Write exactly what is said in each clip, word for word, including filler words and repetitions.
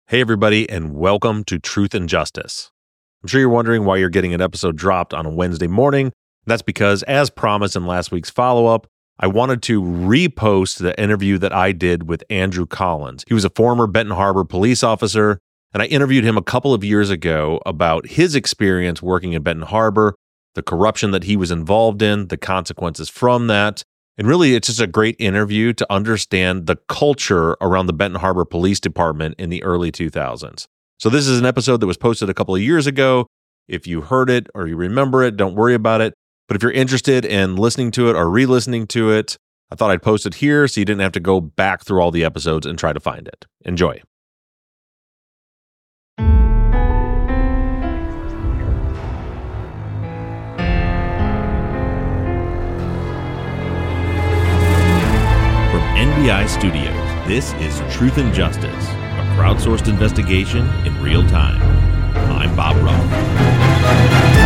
Hey, everybody, and welcome to Truth and Justice. I'm sure you're wondering why you're getting an episode dropped on a Wednesday morning. That's because, as promised in last week's follow-up, I wanted to repost the interview that I did with Andrew Collins. He was a former Benton Harbor police officer, and I interviewed him a couple of years ago about his experience working in Benton Harbor, the corruption that he was involved in, the consequences from that. And really, it's just a great interview to understand the culture around the Benton Harbor Police Department in the early two thousands. So this is an episode that was posted a couple of years ago. If you heard it or you remember it, don't worry about it. But if you're interested in listening to it or re-listening to it, I thought I'd post it here so you didn't have to go back through all the episodes and try to find it. Enjoy. N B I Studios, this is Truth and Justice, a crowdsourced investigation in real time. I'm Bob Ruff.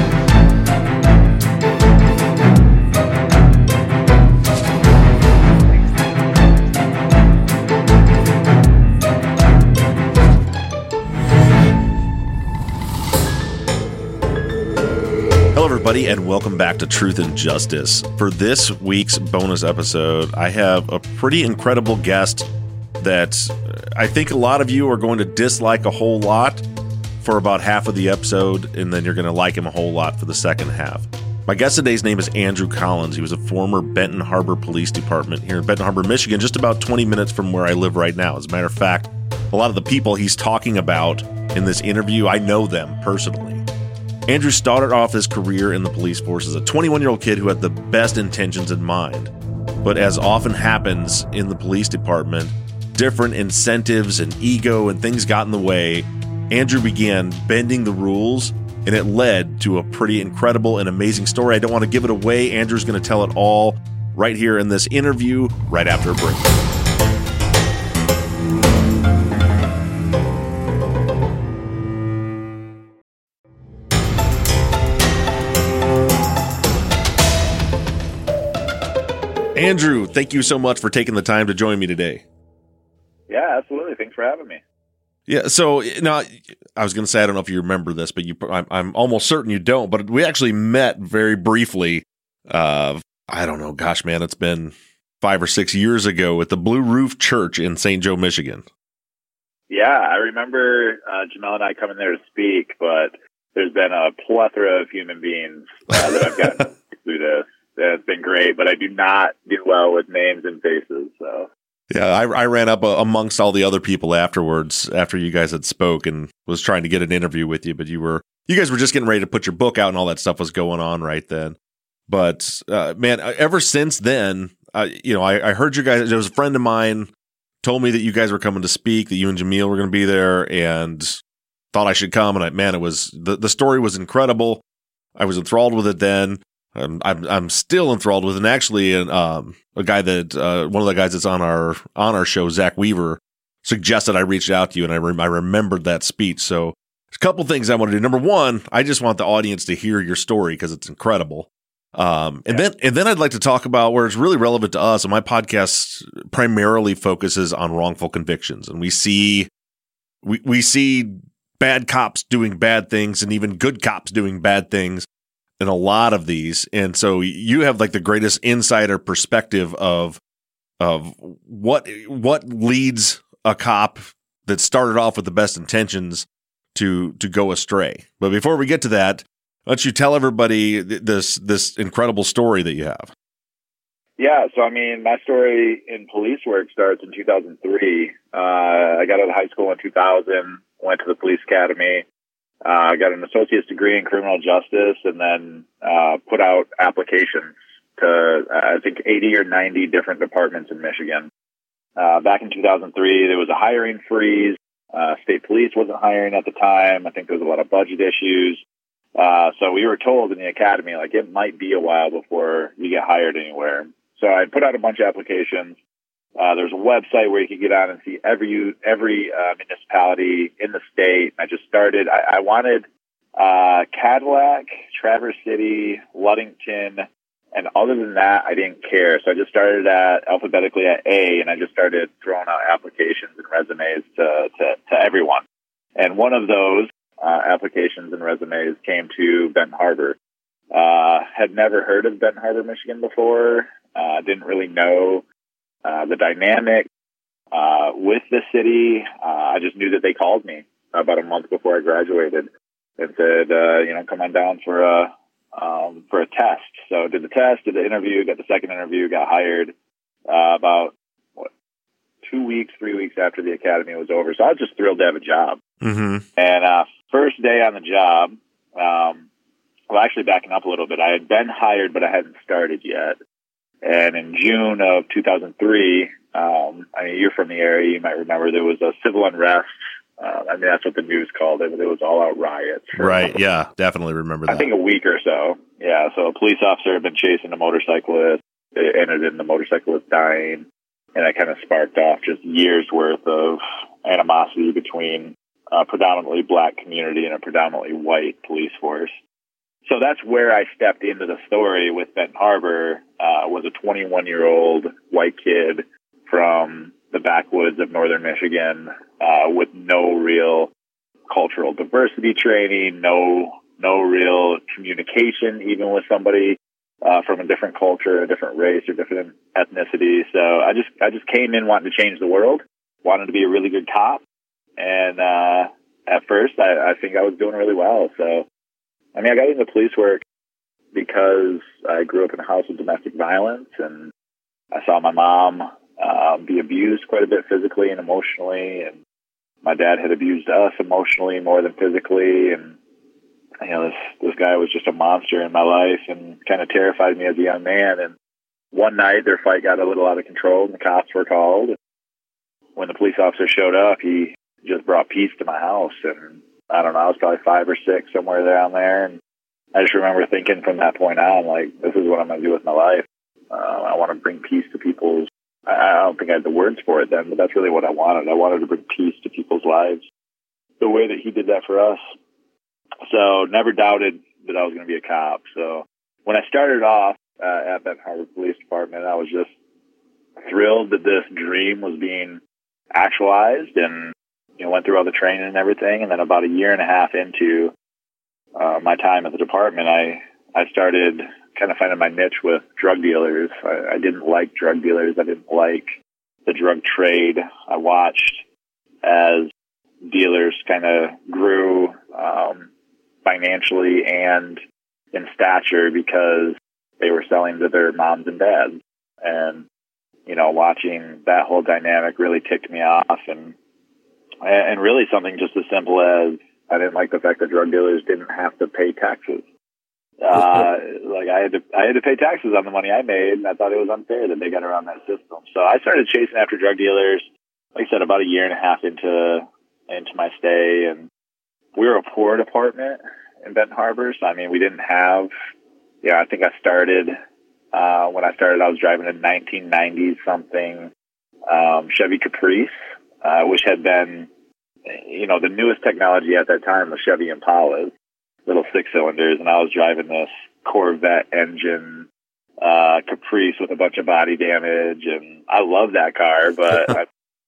Hello, everybody, and welcome back to Truth and Justice. For this week's bonus episode, I have a pretty incredible guest that I think a lot of you are going to dislike a whole lot for about half of the episode, and then you're going to like him a whole lot for the second half. My guest today's name is Andrew Collins. He was a former Benton Harbor Police Department here in Benton Harbor, Michigan, just about twenty minutes from where I live right now. As a matter of fact, a lot of the people he's talking about in this interview, I know them personally. Andrew started off his career in the police force as a twenty-one-year-old kid who had the best intentions in mind. But as often happens in the police department, different incentives and ego and things got in the way. Andrew began bending the rules, and it led to a pretty incredible and amazing story. I don't want to give it away. Andrew's going to tell it all right here in this interview, right after a break. Andrew, thank you so much for taking the time to join me today. Yeah, absolutely. Thanks for having me. Yeah, so now I was going to say I don't know if you remember this, but you, I'm, I'm almost certain you don't. But we actually met very briefly. Uh, I don't know, gosh, man, it's been five or six years ago at the Blue Roof Church in Saint Joe, Michigan. Yeah, I remember uh, Jamel and I coming there to speak, but there's been a plethora of human beings uh, that I've gotten through this. It's been great, but I do not do well with names and faces. So yeah, I, I ran up uh, amongst all the other people afterwards after you guys had spoke and was trying to get an interview with you, but you were you guys were just getting ready to put your book out and all that stuff was going on right then. But uh, man, ever since then, uh, you know, I, I heard you guys. There was a friend of mine told me that you guys were coming to speak, that you and Jamil were going to be there, and thought I should come. And I, man, it was the the story was incredible. I was enthralled with it then. I'm, I'm I'm still enthralled with it. And actually, um, a guy that uh, one of the guys that's on our on our show, Zach Weaver, suggested I reached out to you, and I rem- I remembered that speech. So, there's a couple things I want to do. Number one, I just want the audience to hear your story because it's incredible. Um, and yeah. then and then I'd like to talk about where it's really relevant to us. And my podcast primarily focuses on wrongful convictions, and we see we we see bad cops doing bad things, and even good cops doing bad things in a lot of these. And so you have like the greatest insider perspective of of what what leads a cop that started off with the best intentions to to go astray. But before we get to that, why don't you tell everybody th- this this incredible story that you have? Yeah, so I mean, my story in police work starts in two thousand three. Uh, I got out of high school in two thousand, went to the police academy. I uh, got an associate's degree in criminal justice, and then uh, put out applications to, uh, I think, eighty or ninety different departments in Michigan. Uh, back in two thousand three, there was a hiring freeze. Uh, state police wasn't hiring at the time. I think there was a lot of budget issues. Uh, so we were told in the academy, like, it might be a while before you get hired anywhere. So I put out a bunch of applications. Uh, there's a website where you can get on and see every every uh, municipality in the state. I just started. I, I wanted uh, Cadillac, Traverse City, Ludington, And other than that, I didn't care. So I just started at alphabetically at A, and I just started throwing out applications and resumes to, to, to everyone. And one of those uh, applications and resumes came to Benton Harbor. Uh, had never heard of Benton Harbor, Michigan before. Uh, didn't really know uh, the dynamic uh, with the city. Uh, I just knew that they called me about a month before I graduated and said, uh, you know, come on down for a um, for a test. So did the test, did the interview, got the second interview, got hired uh, about what, two weeks, three weeks after the academy was over. So I was just thrilled to have a job. Mm-hmm. And uh, first day on the job, um, well, actually backing up a little bit, I had been hired, but I hadn't started yet. And in June of two thousand three, um, I mean, you're from the area, you might remember there was a civil unrest. Uh, I mean, that's what the news called it. There was all-out riots. Right, yeah, definitely remember that. I think a week or so. Yeah, so a police officer had been chasing a motorcyclist. It ended in the motorcyclist dying. And that kind of sparked off just years' worth of animosity between a predominantly black community and a predominantly white police force. So that's where I stepped into the story with Benton Harbor, uh, was a twenty-one-year-old white kid from the backwoods of northern Michigan, uh, with no real cultural diversity training, no no real communication, even with somebody uh, from a different culture, a different race, or different ethnicity. So I just I just came in wanting to change the world, wanted to be a really good cop, and uh, at first I, I think I was doing really well. So I mean, I got into police work because I grew up in a house of domestic violence, and I saw my mom uh, be abused quite a bit physically and emotionally, and my dad had abused us emotionally more than physically, and you know, this this guy was just a monster in my life and kind of terrified me as a young man. And one night, their fight got a little out of control, and the cops were called. When the police officer showed up, he just brought peace to my house, and I don't know, I was probably five or six, somewhere down there, and I just remember thinking from that point on, like, this is what I'm going to do with my life. Uh, I want to bring peace to people's, I don't think I had the words for it then, but that's really what I wanted. I wanted to bring peace to people's lives the way that he did that for us. So never doubted that I was going to be a cop. So when I started off uh, at Benton Harbor Police Department, I was just thrilled that this dream was being actualized, and you know, went through all the training and everything. And then about a year and a half into uh, my time at the department, I, I started kind of finding my niche with drug dealers. I, I didn't like drug dealers. I didn't like the drug trade. I watched as dealers kind of grew um, financially and in stature because they were selling to their moms and dads. And, you know, watching that whole dynamic really ticked me off. And And really something just as simple as I didn't like the fact that drug dealers didn't have to pay taxes. Uh, like I had to, I had to pay taxes on the money I made, and I thought it was unfair that they got around that system. So I started chasing after drug dealers, like I said, about a year and a half into, into my stay. And we were a poor department in Benton Harbor. So, I mean, we didn't have, yeah, I think I started, uh, when I started, I was driving a nineteen ninety something, um, Chevy Caprice. Uh, which had been, you know, the newest technology at that time was Chevy Impalas, little six cylinders, and I was driving this Corvette engine uh, Caprice with a bunch of body damage, and I love that car, but I,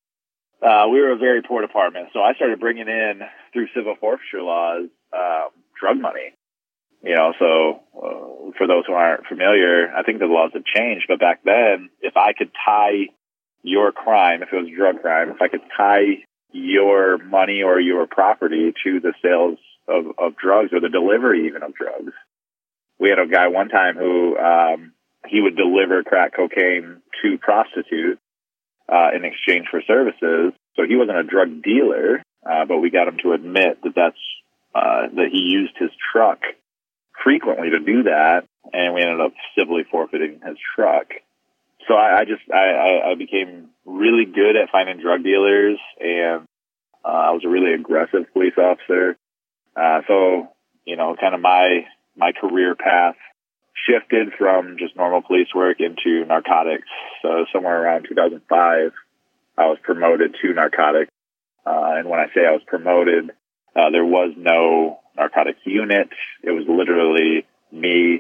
uh, we were a very poor department, so I started bringing in, through civil forfeiture laws, um, drug money. You know, so uh, for those who aren't familiar, I think the laws have changed, but back then, if I could tie your crime, if it was a drug crime, if I could tie your money or your property to the sales of, of drugs or the delivery even of drugs. We had a guy one time who, um, he would deliver crack cocaine to prostitutes, uh, in exchange for services. So he wasn't a drug dealer, uh, but we got him to admit that that's, uh, that he used his truck frequently to do that. And we ended up civilly forfeiting his truck. So I, I just, I, I became really good at finding drug dealers, and uh, I was a really aggressive police officer. Uh, so, you know, kind of my, my career path shifted from just normal police work into narcotics. So somewhere around two thousand five, I was promoted to narcotics. Uh, and when I say I was promoted, uh, there was no narcotics unit. It was literally me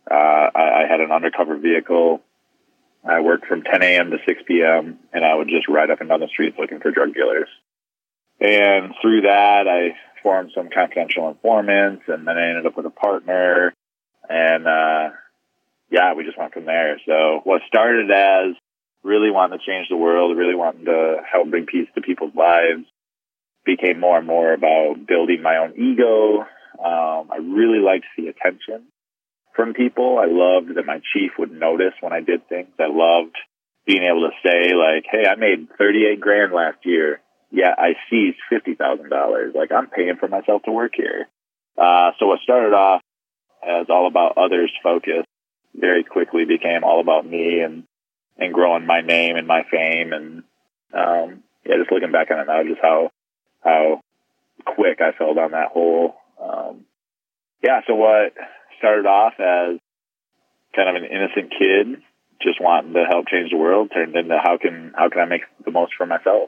Uh, I, I had an undercover vehicle. I worked from ten a.m. to six p.m., and I would just ride up and down the streets looking for drug dealers. And through that, I formed some confidential informants, and then I ended up with a partner. And, uh, yeah, we just went from there. So what started as really wanting to change the world, really wanting to help bring peace to people's lives, became more and more about building my own ego. Um, I really liked the attention from people. I loved that my chief would notice when I did things. I loved being able to say, like, hey, I made thirty-eight grand last year. Yeah, I seized fifty thousand dollars. Like, I'm paying for myself to work here. Uh, so what started off as all about others focus very quickly became all about me and, and growing my name and my fame. And, um, yeah, just looking back on it now, just how, how quick I fell down that hole. Um, yeah. So what started off as kind of an innocent kid, just wanting to help change the world, turned into how can, how can I make the most for myself?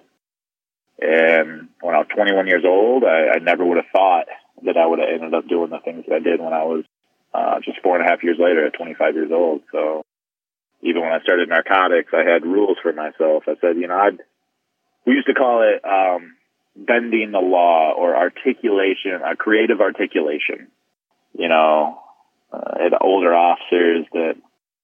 And when I was twenty-one years old, I, I never would have thought that I would have ended up doing the things that I did when I was uh, just four and a half years later at twenty-five years old. So even when I started narcotics, I had rules for myself. I said, you know, I'd, we used to call it um, bending the law or articulation, uh, creative articulation. You know, uh, I had older officers that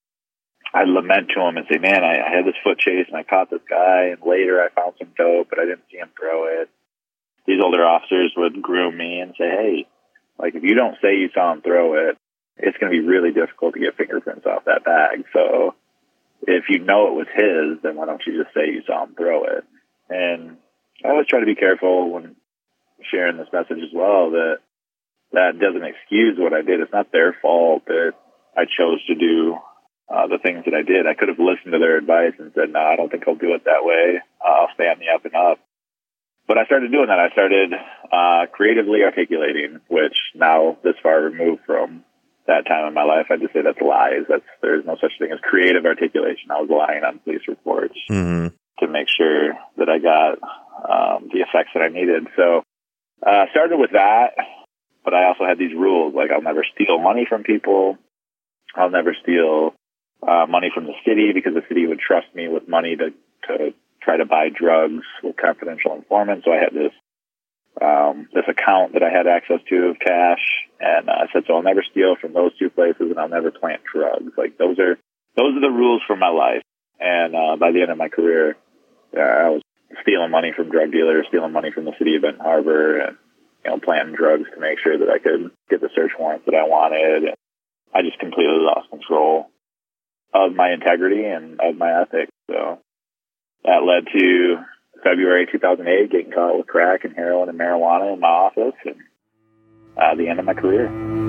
I'd lament to them and say, man, I, I had this foot chase and I caught this guy, and later I found some dope, but I didn't see him throw it. These older officers would groom me and say, hey, like, if you don't say you saw him throw it, it's going to be really difficult to get fingerprints off that bag. So if you know it was his, then why don't you just say you saw him throw it? And I always try to be careful when sharing this message as well, that that doesn't excuse what I did. It's not their fault that I chose to do Uh, the things that I did. I could have listened to their advice and said, no, I don't think I'll do it that way. Uh, I'll stay on the up and up. But I started doing that. I started uh, creatively articulating, which now this far removed from that time in my life, I just say that's lies. That's, there's no such thing as creative articulation. I was lying on police reports mm-hmm. to make sure that I got um, the effects that I needed. So I uh, started with that, but I also had these rules, like I'll never steal money from people. I'll never steal Uh, money from the city, because the city would trust me with money to, to try to buy drugs with confidential informants. So I had this um, this account that I had access to of cash, and uh, I said, so I'll never steal from those two places, and I'll never plant drugs. Like those are those are the rules for my life. And uh, by the end of my career, uh, I was stealing money from drug dealers, stealing money from the city of Benton Harbor, and you know, planting drugs to make sure that I could get the search warrants that I wanted. And I just completely lost control of my integrity and of my ethics. So that led to February two thousand eight, getting caught with crack and heroin and marijuana in my office, and uh, the end of my career.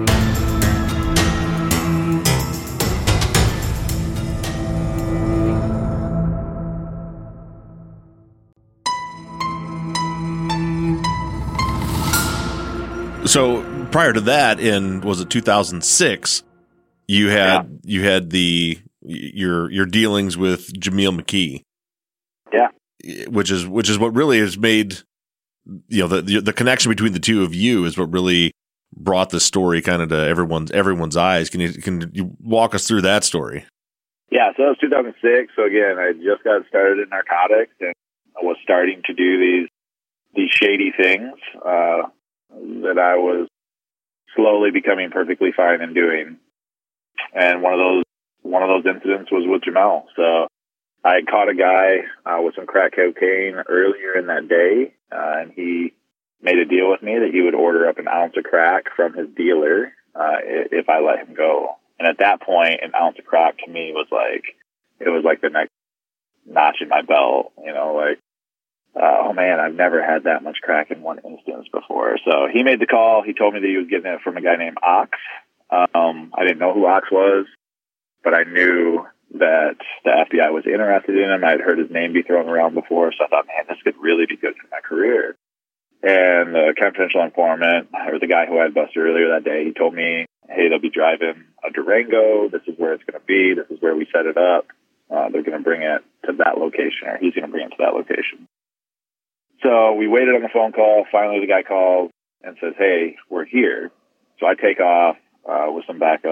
So prior to that, in was it two thousand six, you had yeah. you had the your your dealings with Jamil McKee. Yeah. Which is which is what really has made, you know, the, the the connection between the two of you is what really brought this story kind of to everyone's everyone's eyes. Can you can you walk us through that story? Yeah, so it was two thousand six. So again, I just got started in narcotics and I was starting to do these these shady things uh, that I was slowly becoming perfectly fine in doing. And one of those one of those incidents was with Jamel. So I had caught a guy uh, with some crack cocaine earlier in that day, uh, and he made a deal with me that he would order up an ounce of crack from his dealer uh, if I let him go. And at that point, an ounce of crack to me was like, it was like the next notch in my belt, you know, like, uh, oh man, I've never had that much crack in one instance before. So he made the call. He told me that he was getting it from a guy named Ox. Um, I didn't know who Ox was, but I knew that the F B I was interested in him. I had heard his name be thrown around before, so I thought, man, this could really be good for my career. And the confidential informant, or the guy who I had busted earlier that day, he told me, hey, they'll be driving a Durango. This is where it's going to be. This is where we set it up. Uh, they're going to bring it to that location, or he's going to bring it to that location. So we waited on the phone call. Finally, the guy calls and says, hey, we're here. So I take off uh, with some backup.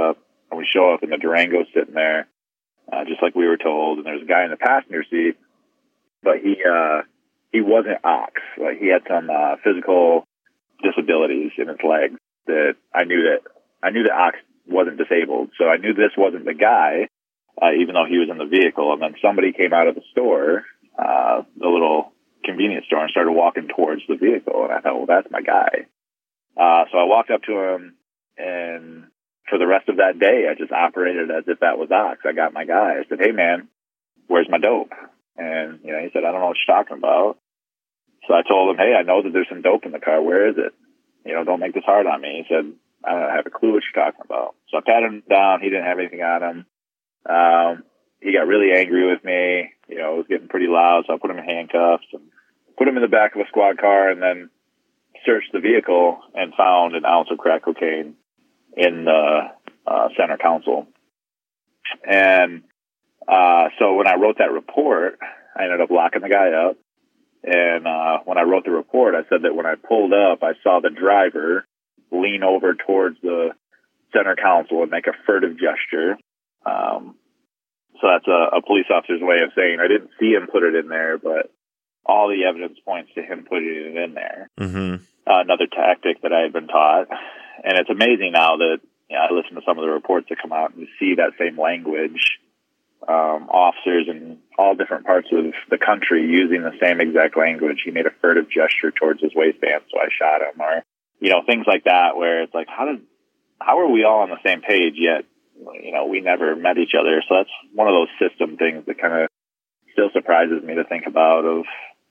and we show up, and the Durango's sitting there, uh, just like we were told. And there's a guy in the passenger seat, but he uh, he wasn't Ox. Like, he had some uh, physical disabilities in his legs that I knew that I knew that Ox wasn't disabled. So I knew this wasn't the guy, uh, even though he was in the vehicle. And then somebody came out of the store, uh, the little convenience store, and started walking towards the vehicle. And I thought, well, that's my guy. Uh, so I walked up to him, and for the rest of that day, I just operated as if that was Ox. I got my guy. I said, hey, man, where's my dope? And, you know, he said, I don't know what you're talking about. So I told him, hey, I know that there's some dope in the car. Where is it? You know, don't make this hard on me. He said, I don't have a clue what you're talking about. So I patted him down. He didn't have anything on him. Um, he got really angry with me. You know, it was getting pretty loud. So I put him in handcuffs and put him in the back of a squad car, and then searched the vehicle and found an ounce of crack cocaine in the uh, center console. And uh, so when I wrote that report, I ended up locking the guy up. And uh, when I wrote the report, I said that when I pulled up, I saw the driver lean over towards the center console and make a furtive gesture. Um, so that's a, a police officer's way of saying I didn't see him put it in there, but all the evidence points to him putting it in there. Mm-hmm. Uh, another tactic that I had been taught. And it's amazing now that, you know, I listen to some of the reports that come out and you see that same language, um, officers in all different parts of the country using the same exact language. He made a furtive gesture towards his waistband, so I shot him. Or, you know, things like that where it's like, how did, how are we all on the same page yet? You know, we never met each other. So that's one of those system things that kind of still surprises me to think about of,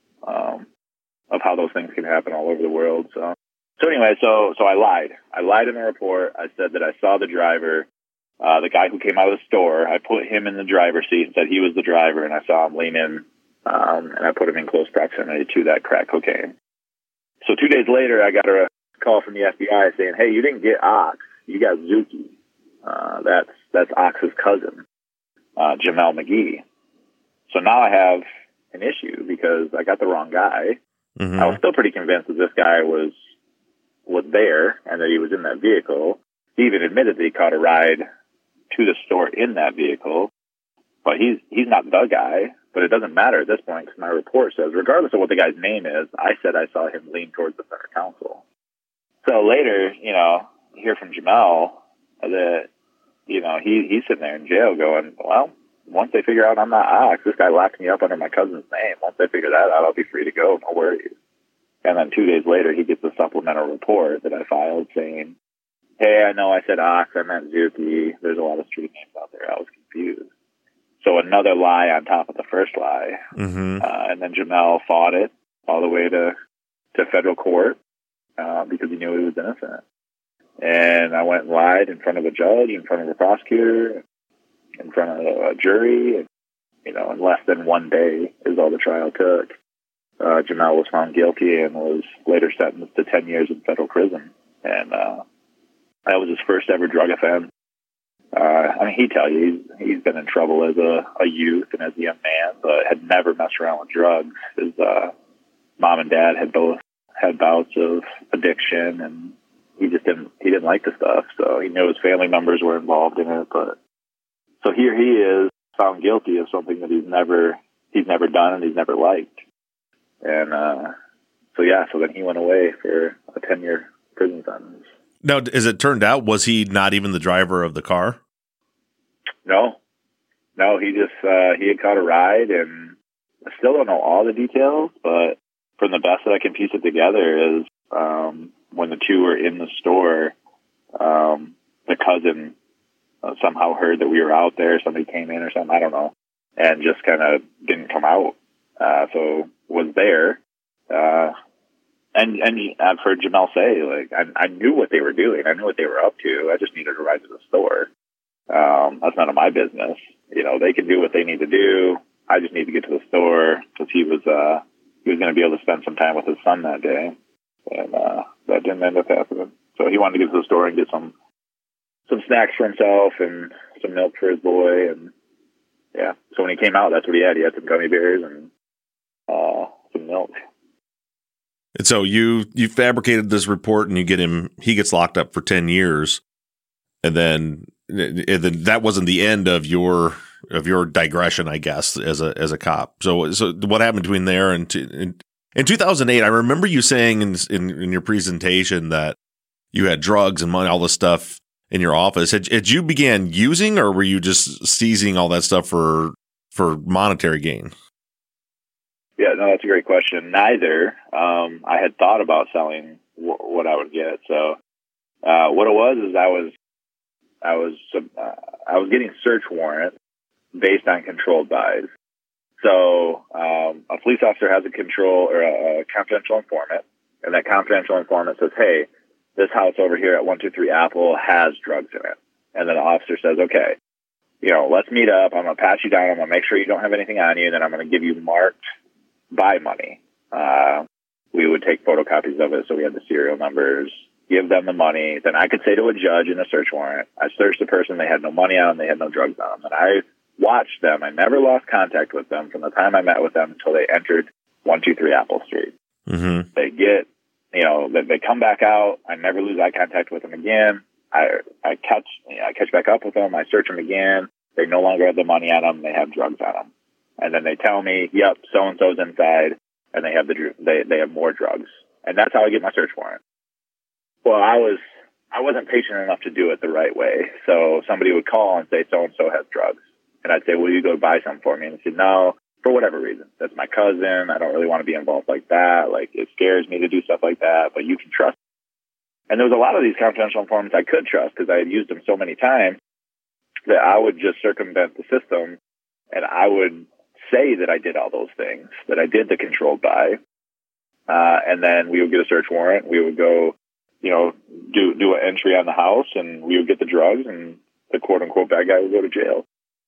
um, of how those things can happen all over the world. So, so anyway, so, so I lied. I lied in the report. I said that I saw the driver, uh, the guy who came out of the store. I put him in the driver's seat and said he was the driver, and I saw him lean in, um, and I put him in close proximity to that crack cocaine. So two days later, I got a call from the F B I saying, hey, you didn't get Ox, you got Zuki. Uh, that's, that's Ox's cousin, uh, Jamel McGee. So now I have an issue because I got the wrong guy. Mm-hmm. I was still pretty convinced that this guy was was there and that he was in that vehicle. He even admitted that he caught a ride to the store in that vehicle. But he's he's not the guy. But it doesn't matter at this point because my report says, regardless of what the guy's name is, I said I saw him lean towards the center console. So later, you know, hear from Jamel that, you know, he he's sitting there in jail going, well, once they figure out I'm not Ox, this guy locked me up under my cousin's name. Once they figure that out, I'll be free to go. No worries. And then two days later, he gets a supplemental report that I filed saying, hey, I know I said Ox, I meant Zuki. There's a lot of street names out there. I was confused. So another lie on top of the first lie. Mm-hmm. Uh, and then Jamel fought it all the way to, to federal court uh, because he knew he was innocent. And I went and lied in front of a judge, in front of a prosecutor, in front of a jury. And, you know, in less than one day is all the trial took. Uh, Jamel was found guilty and was later sentenced to ten years in federal prison. And uh, that was his first ever drug offense. Uh, I mean, he'd tell you he's, he's been in trouble as a, a youth and as a young man, but had never messed around with drugs. His uh, mom and dad had both had bouts of addiction, and he just didn't he didn't like the stuff. So he knew his family members were involved in it. But so here he is, found guilty of something that he's never he's never done and he's never liked. And uh, so yeah, so then he went away for a ten year prison sentence. Now, as it turned out, was he not even the driver of the car? No, no, he just, uh, he had caught a ride, and I still don't know all the details, but from the best that I can piece it together is, um, when the two were in the store, um, the cousin uh, somehow heard that we were out there, somebody came in or something, I don't know, and just kind of didn't come out, uh, so was there, uh, And and I've heard Jamel say, like, I, I knew what they were doing. I knew what they were up to. I just needed to ride to the store. Um, that's none of my business. You know, they can do what they need to do. I just need to get to the store because he was uh, he was going to be able to spend some time with his son that day, and uh, that didn't end up happening. So he wanted to get to the store and get some some snacks for himself and some milk for his boy, and yeah. So when he came out, that's what he had. He had some gummy bears and uh, some milk. And so you you fabricated this report, and you get him. He gets locked up for ten years, and then that wasn't the end of your of your digression, I guess, as a as a cop. So so what happened between there and to, in, in two thousand eight? I remember you saying in, in in your presentation that you had drugs and money, all this stuff in your office. Had, had you began using, or were you just seizing all that stuff for for monetary gain? Yeah, no, that's a great question. Neither. Um, I had thought about selling w- what I would get. So uh, what it was is I was I was uh, I was getting search warrants based on controlled buys. So um, a police officer has a control or a, a confidential informant, and that confidential informant says, "Hey, this house over here at one two three Apple has drugs in it." And then the officer says, "Okay, you know, let's meet up. I'm going to pat you down. I'm going to make sure you don't have anything on you. And then I'm going to give you marked buy money." Uh, we would take photocopies of it. So we had the serial numbers, give them the money. Then I could say to a judge in a search warrant, I searched the person. They had no money on them. They had no drugs on them. And I watched them. I never lost contact with them from the time I met with them until they entered one two three Apple Street. Mm-hmm. They get, you know, they, they come back out. I never lose eye contact with them again. I I catch you know, I catch back up with them. I search them again. They no longer have the money on them. They have drugs on them. And then they tell me, "Yep, so and so's inside," and they have the they they have more drugs. And that's how I get my search warrant. Well, I was I wasn't patient enough to do it the right way. So somebody would call and say, "So and so has drugs," and I'd say, "Will you go buy some for me?" And they said, "No, for whatever reason. That's my cousin. I don't really want to be involved like that. Like, it scares me to do stuff like that. But you can trust." And there was a lot of these confidential informants I could trust because I had used them so many times that I would just circumvent the system, and I would say that I did all those things, that I did the controlled buy, uh, and then we would get a search warrant. We would go, you know, do do an entry on the house, and we would get the drugs, and the quote-unquote bad guy would go to jail.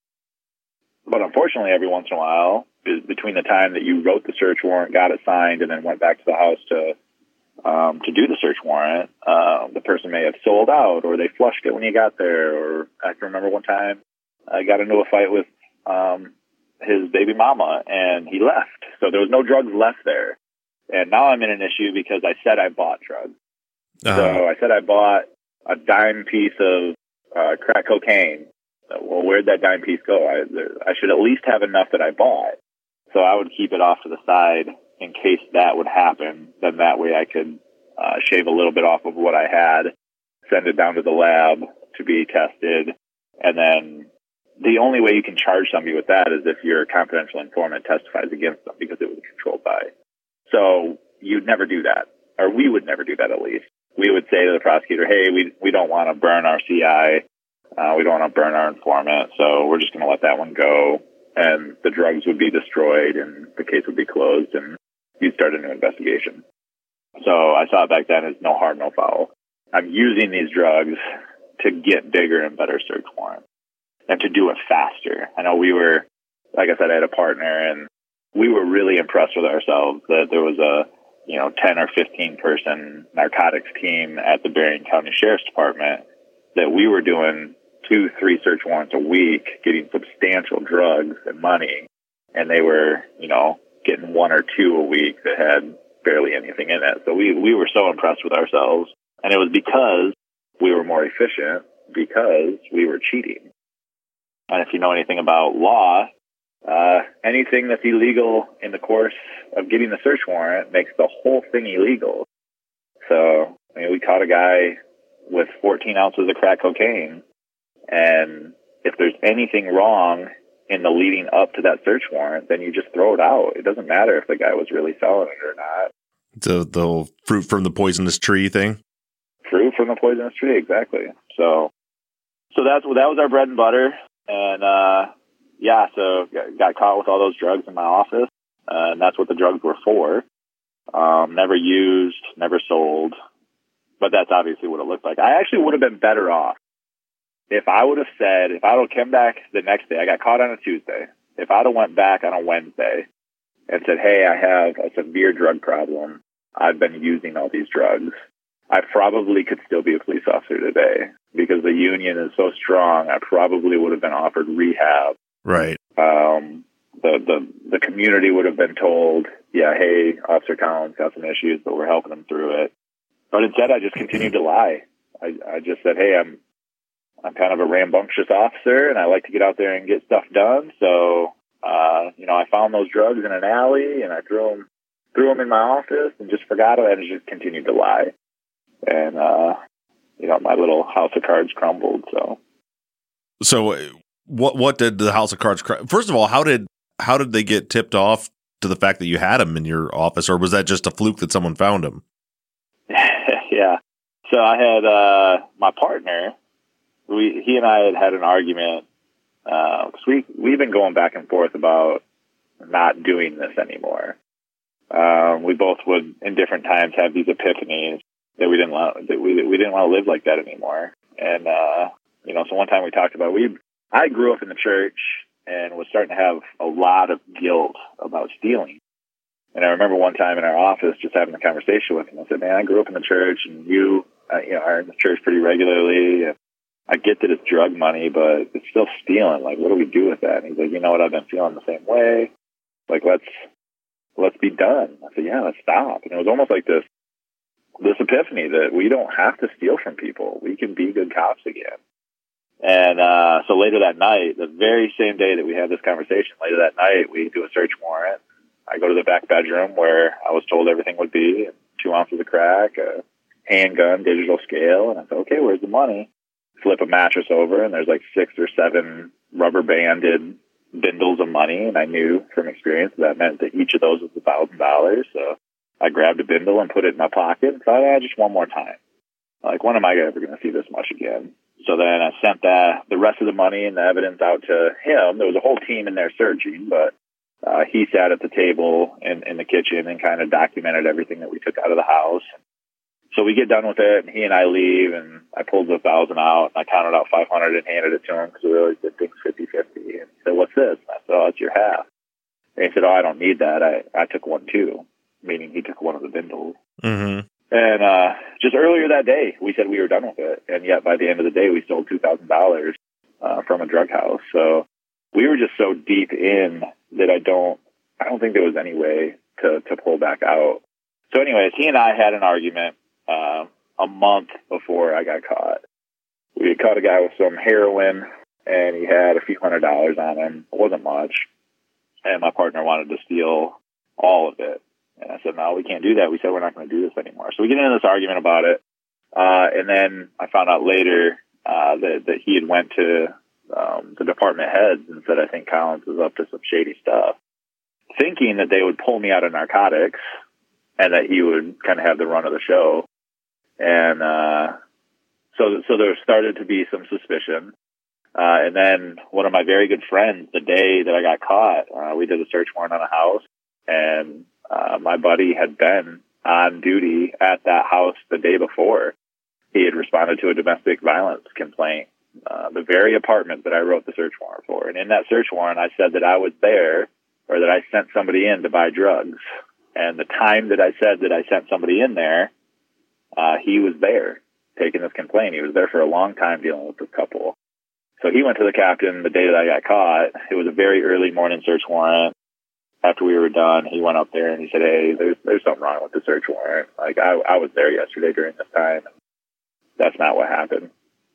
But unfortunately, every once in a while, between the time that you wrote the search warrant, got it signed, and then went back to the house to um, to do the search warrant, uh, the person may have sold out, or they flushed it when you got there. Or I can remember one time I got into a fight with um, his baby mama, and he left. So there was no drugs left there. And now I'm in an issue because I said I bought drugs. Uh-huh. So I said I bought a dime piece of uh, crack cocaine. Well, where'd that dime piece go? I, I should at least have enough that I bought. So I would keep it off to the side in case that would happen. Then that way I could uh, shave a little bit off of what I had, send it down to the lab to be tested, and then the only way you can charge somebody with that is if your confidential informant testifies against them because it was a controlled buy. So you'd never do that, or we would never do that at least. We would say to the prosecutor, "Hey, we we don't want to burn our C I. Uh, we don't want to burn our informant, so we're just going to let that one go." And the drugs would be destroyed, and the case would be closed, and you'd start a new investigation. So I saw it back then as no harm, no foul. I'm using these drugs to get bigger and better search warrants, and to do it faster. I know we were, like I said, I had a partner, and we were really impressed with ourselves that there was a, you know, ten or fifteen person narcotics team at the Berrien County Sheriff's Department, that we were doing two, three search warrants a week, getting substantial drugs and money. And they were, you know, getting one or two a week that had barely anything in it. So we, we were so impressed with ourselves. And it was because we were more efficient, because we were cheating. And if you know anything about law, uh, anything that's illegal in the course of getting the search warrant makes the whole thing illegal. So, I mean, we caught a guy with fourteen ounces of crack cocaine. And if there's anything wrong in the leading up to that search warrant, then you just throw it out. It doesn't matter if the guy was really selling it or not. The, the whole fruit from the poisonous tree thing? Fruit from the poisonous tree, exactly. So so that's that was our bread and butter. And, uh, yeah, so got caught with all those drugs in my office. Uh, and that's what the drugs were for. Um, never used, never sold. But that's obviously what it looked like. I actually would have been better off if I would have said, if I would have come back the next day, I got caught on a Tuesday. If I'd have went back on a Wednesday and said, "Hey, I have a severe drug problem. I've been using all these drugs," I probably could still be a police officer today because the union is so strong. I probably would have been offered rehab. Right. Um, the, the, the community would have been told, "Yeah, hey, Officer Collins got some issues, but we're helping him through it." But instead, I just continued to lie. I, I just said, "Hey, I'm, I'm kind of a rambunctious officer, and I like to get out there and get stuff done. So, uh, you know, I found those drugs in an alley, and I threw them, threw them in my office and just forgot it and just continued to lie. And, uh, you know, my little house of cards crumbled. So, so what what did the house of cards? Cr- First of all, how did how did they get tipped off to the fact that you had him in your office, or was that just a fluke that someone found him? Yeah. So I had uh, my partner. We he and I had had an argument because uh, we we've been going back and forth about not doing this anymore. Um, we both would, in different times, have these epiphanies that we didn't want that we we didn't want to live like that anymore. And uh, you know, so one time we talked about we. I grew up in the church and was starting to have a lot of guilt about stealing. And I remember one time in our office just having a conversation with him. I said, "Man, I grew up in the church, and you, uh, you know, are in the church pretty regularly. And I get that it's drug money, but it's still stealing. Like, what do we do with that?" And he's like, "You know what? I've been feeling the same way. Like, let's let's be done." I said, "Yeah, let's stop." And it was almost like this this epiphany that we don't have to steal from people. We can be good cops again. And uh, so later that night, the very same day that we had this conversation, later that night, we do a search warrant. I go to the back bedroom where I was told everything would be, two ounces of crack, a handgun, digital scale. And I said, "Okay, where's the money?" Flip a mattress over, and there's like six or seven rubber banded bindles of money. And I knew from experience that meant that each of those was a thousand dollars. So I grabbed a bindle and put it in my pocket and thought, ah, just one more time. Like, when am I ever going to see this much again? So then I sent that, the rest of the money and the evidence out to him. There was a whole team in there searching, but uh, he sat at the table in, in the kitchen and kind of documented everything that we took out of the house. So we get done with it, and he and I leave, and I pulled the thousand out, and I counted out five hundred and handed it to him because we always did things fifty-fifty. And he said, "What's this?" And I said, "Oh, it's your half." And he said, "Oh, I don't need that. I, I took one too," meaning he took one of the bindles. Mm-hmm. And uh, just earlier that day, we said we were done with it. And yet by the end of the day, we sold two thousand dollars uh, from a drug house. So we were just so deep in that I don't, I don't think there was any way to, to pull back out. So anyways, he and I had an argument uh, a month before I got caught. We had caught a guy with some heroin, and he had a few hundred dollars on him. It wasn't much. And my partner wanted to steal all of it. And I said, "No, we can't do that." We said, "We're not going to do this anymore." So we get into this argument about it. Uh, and then I found out later uh, that, that he had went to um, the department heads and said, "I think Collins is up to some shady stuff," thinking that they would pull me out of narcotics and that he would kind of have the run of the show. And uh, so, so there started to be some suspicion. Uh, and then one of my very good friends, the day that I got caught, uh, we did a search warrant on a house, and Uh, my buddy had been on duty at that house the day before. He had responded to a domestic violence complaint, uh, the very apartment that I wrote the search warrant for. And in that search warrant, I said that I was there, or that I sent somebody in to buy drugs. And the time that I said that I sent somebody in there, uh, he was there taking this complaint. He was there for a long time dealing with this couple. So he went to the captain the day that I got caught. It was a very early morning search warrant. After we were done, he went up there and he said, "Hey, there's there's something wrong with the search warrant. Like, I, I was there yesterday during this time, and that's not what happened."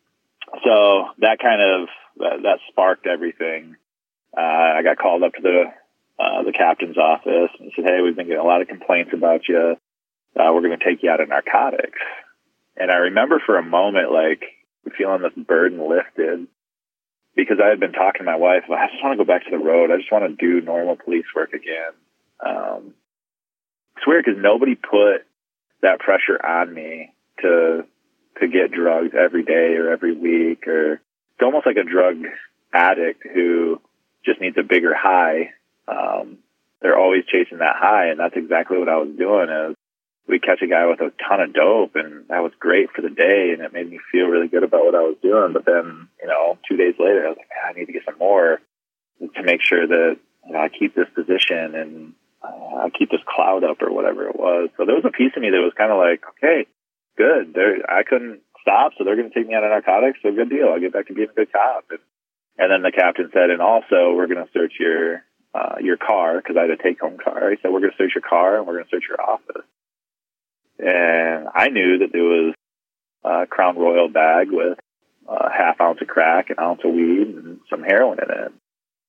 So that kind of, that, that sparked everything. Uh, I got called up to the uh, the captain's office, and he said, "Hey, we've been getting a lot of complaints about you. Uh, we're going to take you out of narcotics." And I remember for a moment, like, feeling this burden lifted. Because I had been talking to my wife, I just want to go back to the road. I just want to do normal police work again. Um, it's weird because nobody put that pressure on me to to get drugs every day or every week. Or it's almost like a drug addict who just needs a bigger high. Um, they're always chasing that high, and that's exactly what I was doing. Is we catch a guy with a ton of dope, and that was great for the day, and it made me feel really good about what I was doing. But then, you know, two days later, I was like, man, I need to get some more to make sure that, you know, I keep this position and uh, I keep this cloud up or whatever it was. So there was a piece of me that was kind of like, okay, good. They're, I couldn't stop, so they're going to take me out of narcotics, so good deal. I'll get back to being a good cop. And, and then the captain said, and also we're going to search your uh, your car, because I had a take-home car. He said, we're going to search your car and we're going to search your office. And I knew that there was a Crown Royal bag with a half ounce of crack, an ounce of weed, and some heroin in it.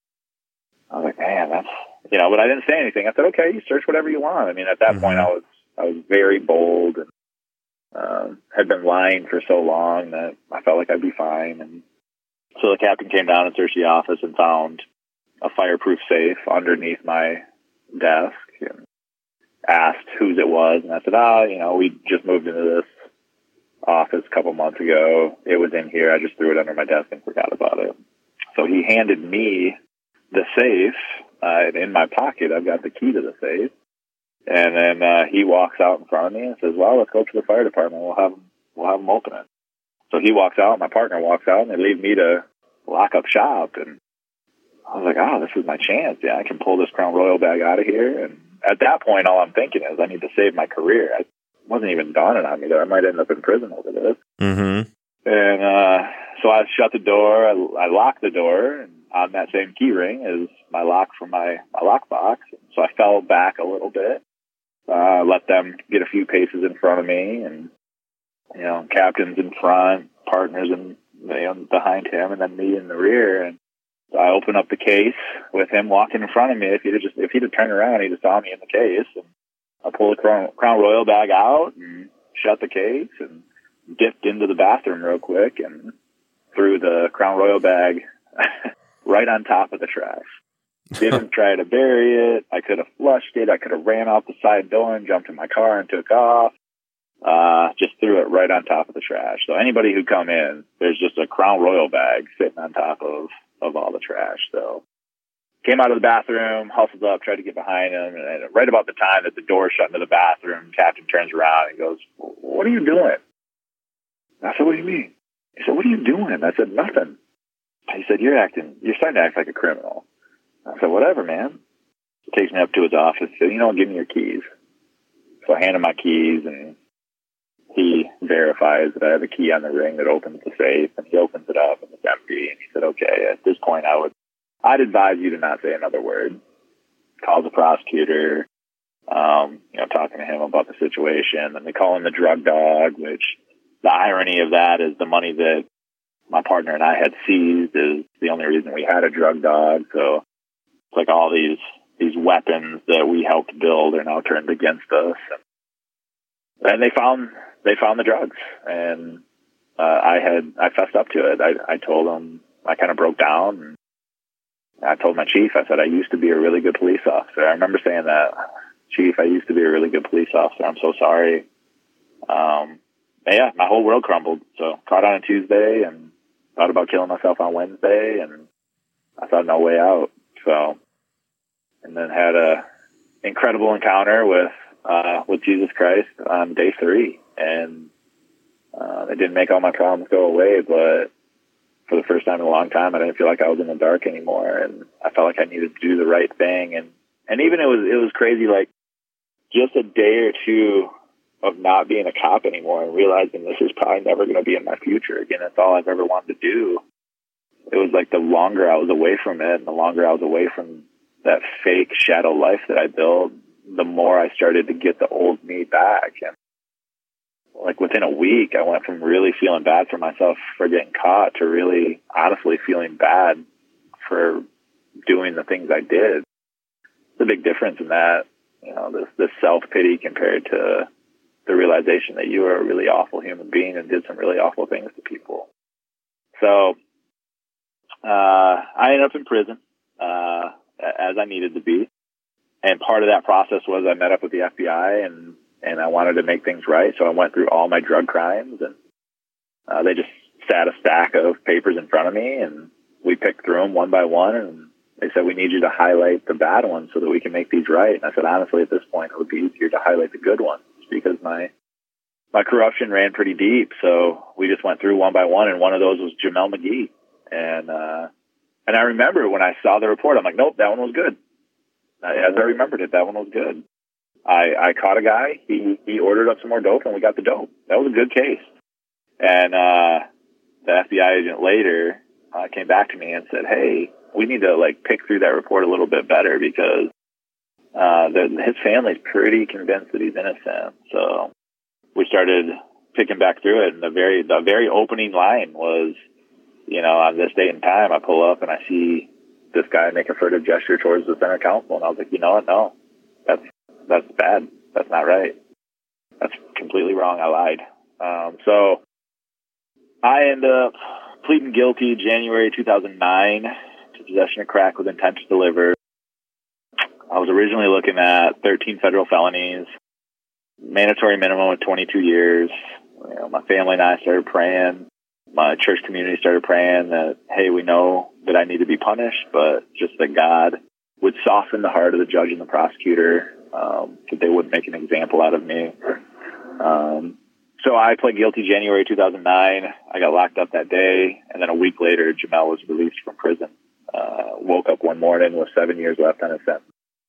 I was like, man, that's, you know, but I didn't say anything. I said, okay, you search whatever you want. I mean, at that mm-hmm. point, I was I was very bold and um, had been lying for so long that I felt like I'd be fine. And so the captain came down and searched the office and found a fireproof safe underneath my desk and asked whose it was. And I said, ah, you know, we just moved into this office a couple months ago. It was in here. I just threw it under my desk and forgot about it. So he handed me the safe, uh, and in my pocket, I've got the key to the safe. And then uh, he walks out in front of me and says, well, let's go to the fire department. We'll have, we'll have them open it. So he walks out, my partner walks out, and they leave me to lock up shop. And I was like, oh, this is my chance. Yeah, I can pull this Crown Royal bag out of here. And at that point, all I'm thinking is I need to save my career. I wasn't even dawning on me that I might end up in prison over this. Mm-hmm. And uh, so I shut the door. I, I locked the door, and on that same key ring is my lock from my, my lockbox. So I fell back a little bit, uh, let them get a few paces in front of me, and, you know, captain's in front, partners in, you know, behind him, and then me in the rear. And I open up the case with him walking in front of me. If he'd have just, if he'd have turned around, he'd have saw me in the case. And I pulled the Crown, Crown Royal bag out and shut the case and dipped into the bathroom real quick and threw the Crown Royal bag right on top of the trash. Didn't try to bury it. I could have flushed it. I could have ran off the side door and jumped in my car and took off. Uh, just threw it right on top of the trash. So anybody who come in, there's just a Crown Royal bag sitting on top of, of all the trash. So came out of the bathroom, hustled up, tried to get behind him. And right about the time that the door shut into the bathroom, Captain turns around and goes, what are you doing? I said, what do you mean? He said, what are you doing? I said, nothing. He said, you're acting, you're starting to act like a criminal. I said, whatever, man. He takes me up to his office. He said, you know, give me your keys. So I hand him my keys, and he verifies that I have a key on the ring that opens the safe, and he opens it up, and it's empty. And he said, okay, at this point, I would, I'd advise you to not say another word. Call the prosecutor, um, you know, talking to him about the situation. And they call him the drug dog, which the irony of that is the money that my partner and I had seized is the only reason we had a drug dog. So it's like all these these weapons that we helped build are now turned against us. And, and they found they found the drugs, and uh, I had I fessed up to it. I, I told them, I kind of broke down, and I told my chief, I said, I used to be a really good police officer. I remember saying that, Chief, I used to be a really good police officer. I'm so sorry. Um, and yeah, my whole world crumbled. So caught on a Tuesday and thought about killing myself on Wednesday, and I thought no way out. So, and then had a incredible encounter with uh, with Jesus Christ on day three, and uh, it didn't make all my problems go away, but for the first time in a long time, I didn't feel like I was in the dark anymore, and I felt like I needed to do the right thing. And and even it was it was crazy, like just a day or two of not being a cop anymore and realizing this is probably never going to be in my future again. That's all I've ever wanted to do. It was like the longer I was away from it, and the longer I was away from that fake shadow life that I built, the more I started to get the old me back. And like within a week, I went from really feeling bad for myself for getting caught to really honestly feeling bad for doing the things I did. It's a big difference in that, you know, this, this self-pity compared to the realization that you are a really awful human being and did some really awful things to people. So uh, I ended up in prison uh, as I needed to be. And part of that process was I met up with the F B I, and, and I wanted to make things right. So I went through all my drug crimes, and uh, they just sat a stack of papers in front of me, and we picked through them one by one. And they said, we need you to highlight the bad ones so that we can make these right. And I said, honestly, at this point, it would be easier to highlight the good ones because my my corruption ran pretty deep. So we just went through one by one, and one of those was Jamel McGee. And uh, and I remember when I saw the report, I'm like, nope, that one was good. As I remembered it, that one was good. I, I caught a guy. He he ordered up some more dope, and we got the dope. That was a good case. And uh, the F B I agent later uh, came back to me and said, hey, we need to like pick through that report a little bit better because uh, the, his family's pretty convinced that he's innocent. So we started picking back through it, and the very the very opening line was, you know, on this date and time, I pull up and I see this guy make a furtive gesture towards the center council. And I was like, you know what? No, that's, that's bad. That's not right. That's completely wrong. I lied. Um, so I end up pleading guilty January two thousand nine to possession of crack with intent to deliver. I was originally looking at thirteen federal felonies, mandatory minimum of twenty-two years. You know, my family and I started praying. My church community started praying that, hey, we know that I need to be punished, but just that God would soften the heart of the judge and the prosecutor, um, that they wouldn't make an example out of me. Um, so I pled guilty January two thousand nine. I got locked up that day, and then a week later, Jamel was released from prison. Uh, woke up one morning with seven years left on his sentence,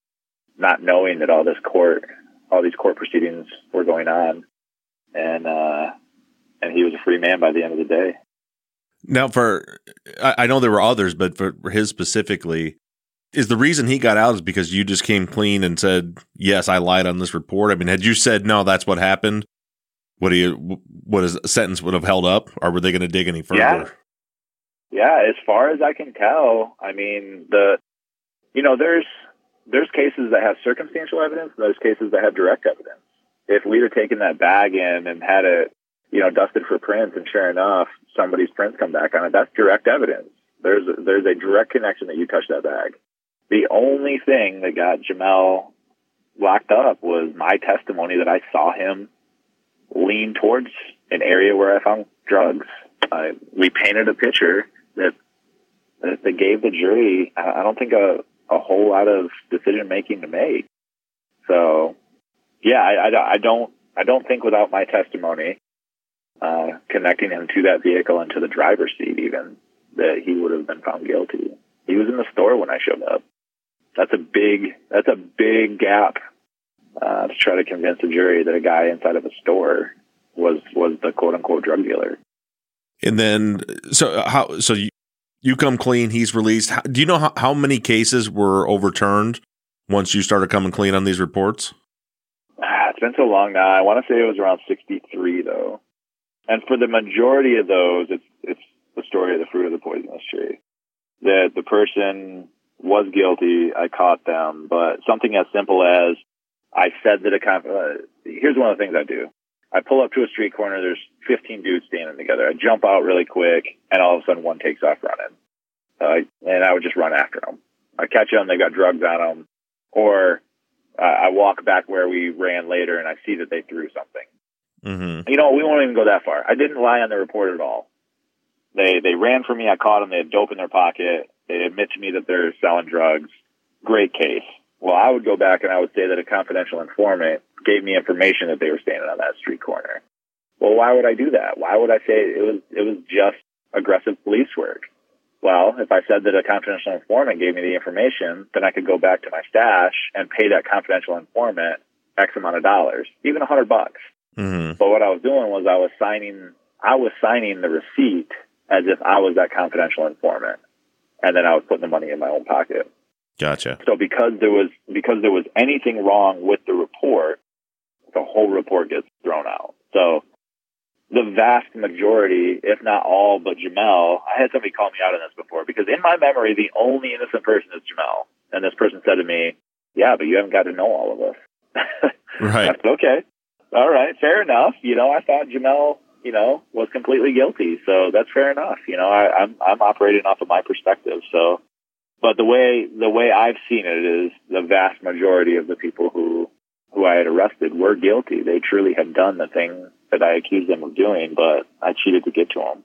not knowing that all this court, all these court proceedings were going on, and uh, and he was a free man by the end of the day. Now, for I, I know there were others, but for, for his specifically, is the reason he got out is because you just came clean and said, yes, I lied on this report? I mean, had you said, no, that's what happened, would he, what his sentence would have held up, or were they going to dig any further? Yeah. yeah, as far as I can tell, I mean, the, you know, there's, there's cases that have circumstantial evidence, and there's cases that have direct evidence. If we'd have taken that bag in and had it, you know, dusted for prints, and sure enough, somebody's prints come back on it, that's direct evidence. There's a, there's a direct connection that you touched that bag. The only thing that got Jamel locked up was my testimony that I saw him lean towards an area where I found drugs. I, we painted a picture that, that, that gave the jury, I don't think, a, a whole lot of decision making to make. So, yeah, I, I, I don't I don't think without my testimony, uh, connecting him to that vehicle and to the driver's seat even, that he would have been found guilty. He was in the store when I showed up. That's a big, that's a big gap, uh, to try to convince a jury that a guy inside of a store was, was the quote unquote drug dealer. And then, so how, so you, you come clean, he's released. How, do you know how, how many cases were overturned once you started coming clean on these reports? It's been so long now. I want to say it was around sixty-three though. And for the majority of those, it's, it's the story of the fruit of the poisonous tree. That the person was guilty, I caught them, but something as simple as I said that a comp- uh, here's one of the things I do. I pull up to a street corner, there's fifteen dudes standing together. I jump out really quick, and all of a sudden one takes off running. Uh, and I would just run after them. I catch them, they got drugs on them. Or uh, I walk back where we ran later, and I see that they threw something. Mm-hmm. You know, we won't even go that far. I didn't lie on the report at all. They they ran for me. I caught them. They had dope in their pocket. They admit to me that they're selling drugs. Great case. Well, I would go back and I would say that a confidential informant gave me information that they were standing on that street corner. Well, why would I do that? Why would I say it was it was just aggressive police work? Well, if I said that a confidential informant gave me the information, then I could go back to my stash and pay that confidential informant X amount of dollars, even a hundred bucks. Mm-hmm. But what I was doing was I was signing, I was signing the receipt as if I was that confidential informant, and then I was putting the money in my own pocket. Gotcha. So because there was because there was anything wrong with the report, the whole report gets thrown out. So the vast majority, if not all, but Jamel, I had somebody call me out on this before, because in my memory, the only innocent person is Jamel. And this person said to me, yeah, but you haven't got to know all of us. Right. I said, okay. All right. Fair enough. You know, I thought Jamel, you know, was completely guilty. So that's fair enough. You know, I, I'm, I'm operating off of my perspective. So, but the way, the way I've seen it is the vast majority of the people who, who I had arrested were guilty. They truly had done the thing that I accused them of doing, but I cheated to get to them.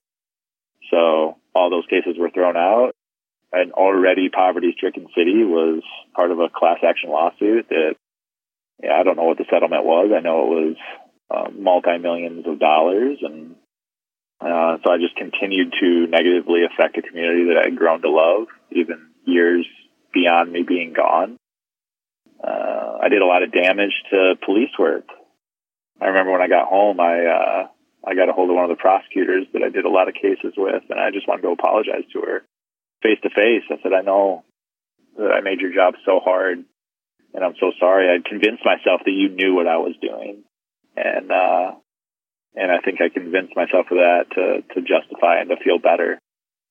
So all those cases were thrown out. An already poverty-stricken city was part of a class action lawsuit that, yeah, I don't know what the settlement was. I know it was uh, multi-millions of dollars. And uh, so I just continued to negatively affect a community that I had grown to love, even years beyond me being gone. Uh, I did a lot of damage to police work. I remember when I got home, I uh, I got a hold of one of the prosecutors that I did a lot of cases with, and I just wanted to apologize to her face to face. I said, I know that I made your job so hard, and I'm so sorry. I convinced myself that you knew what I was doing, and uh, and I think I convinced myself of that to to justify and to feel better.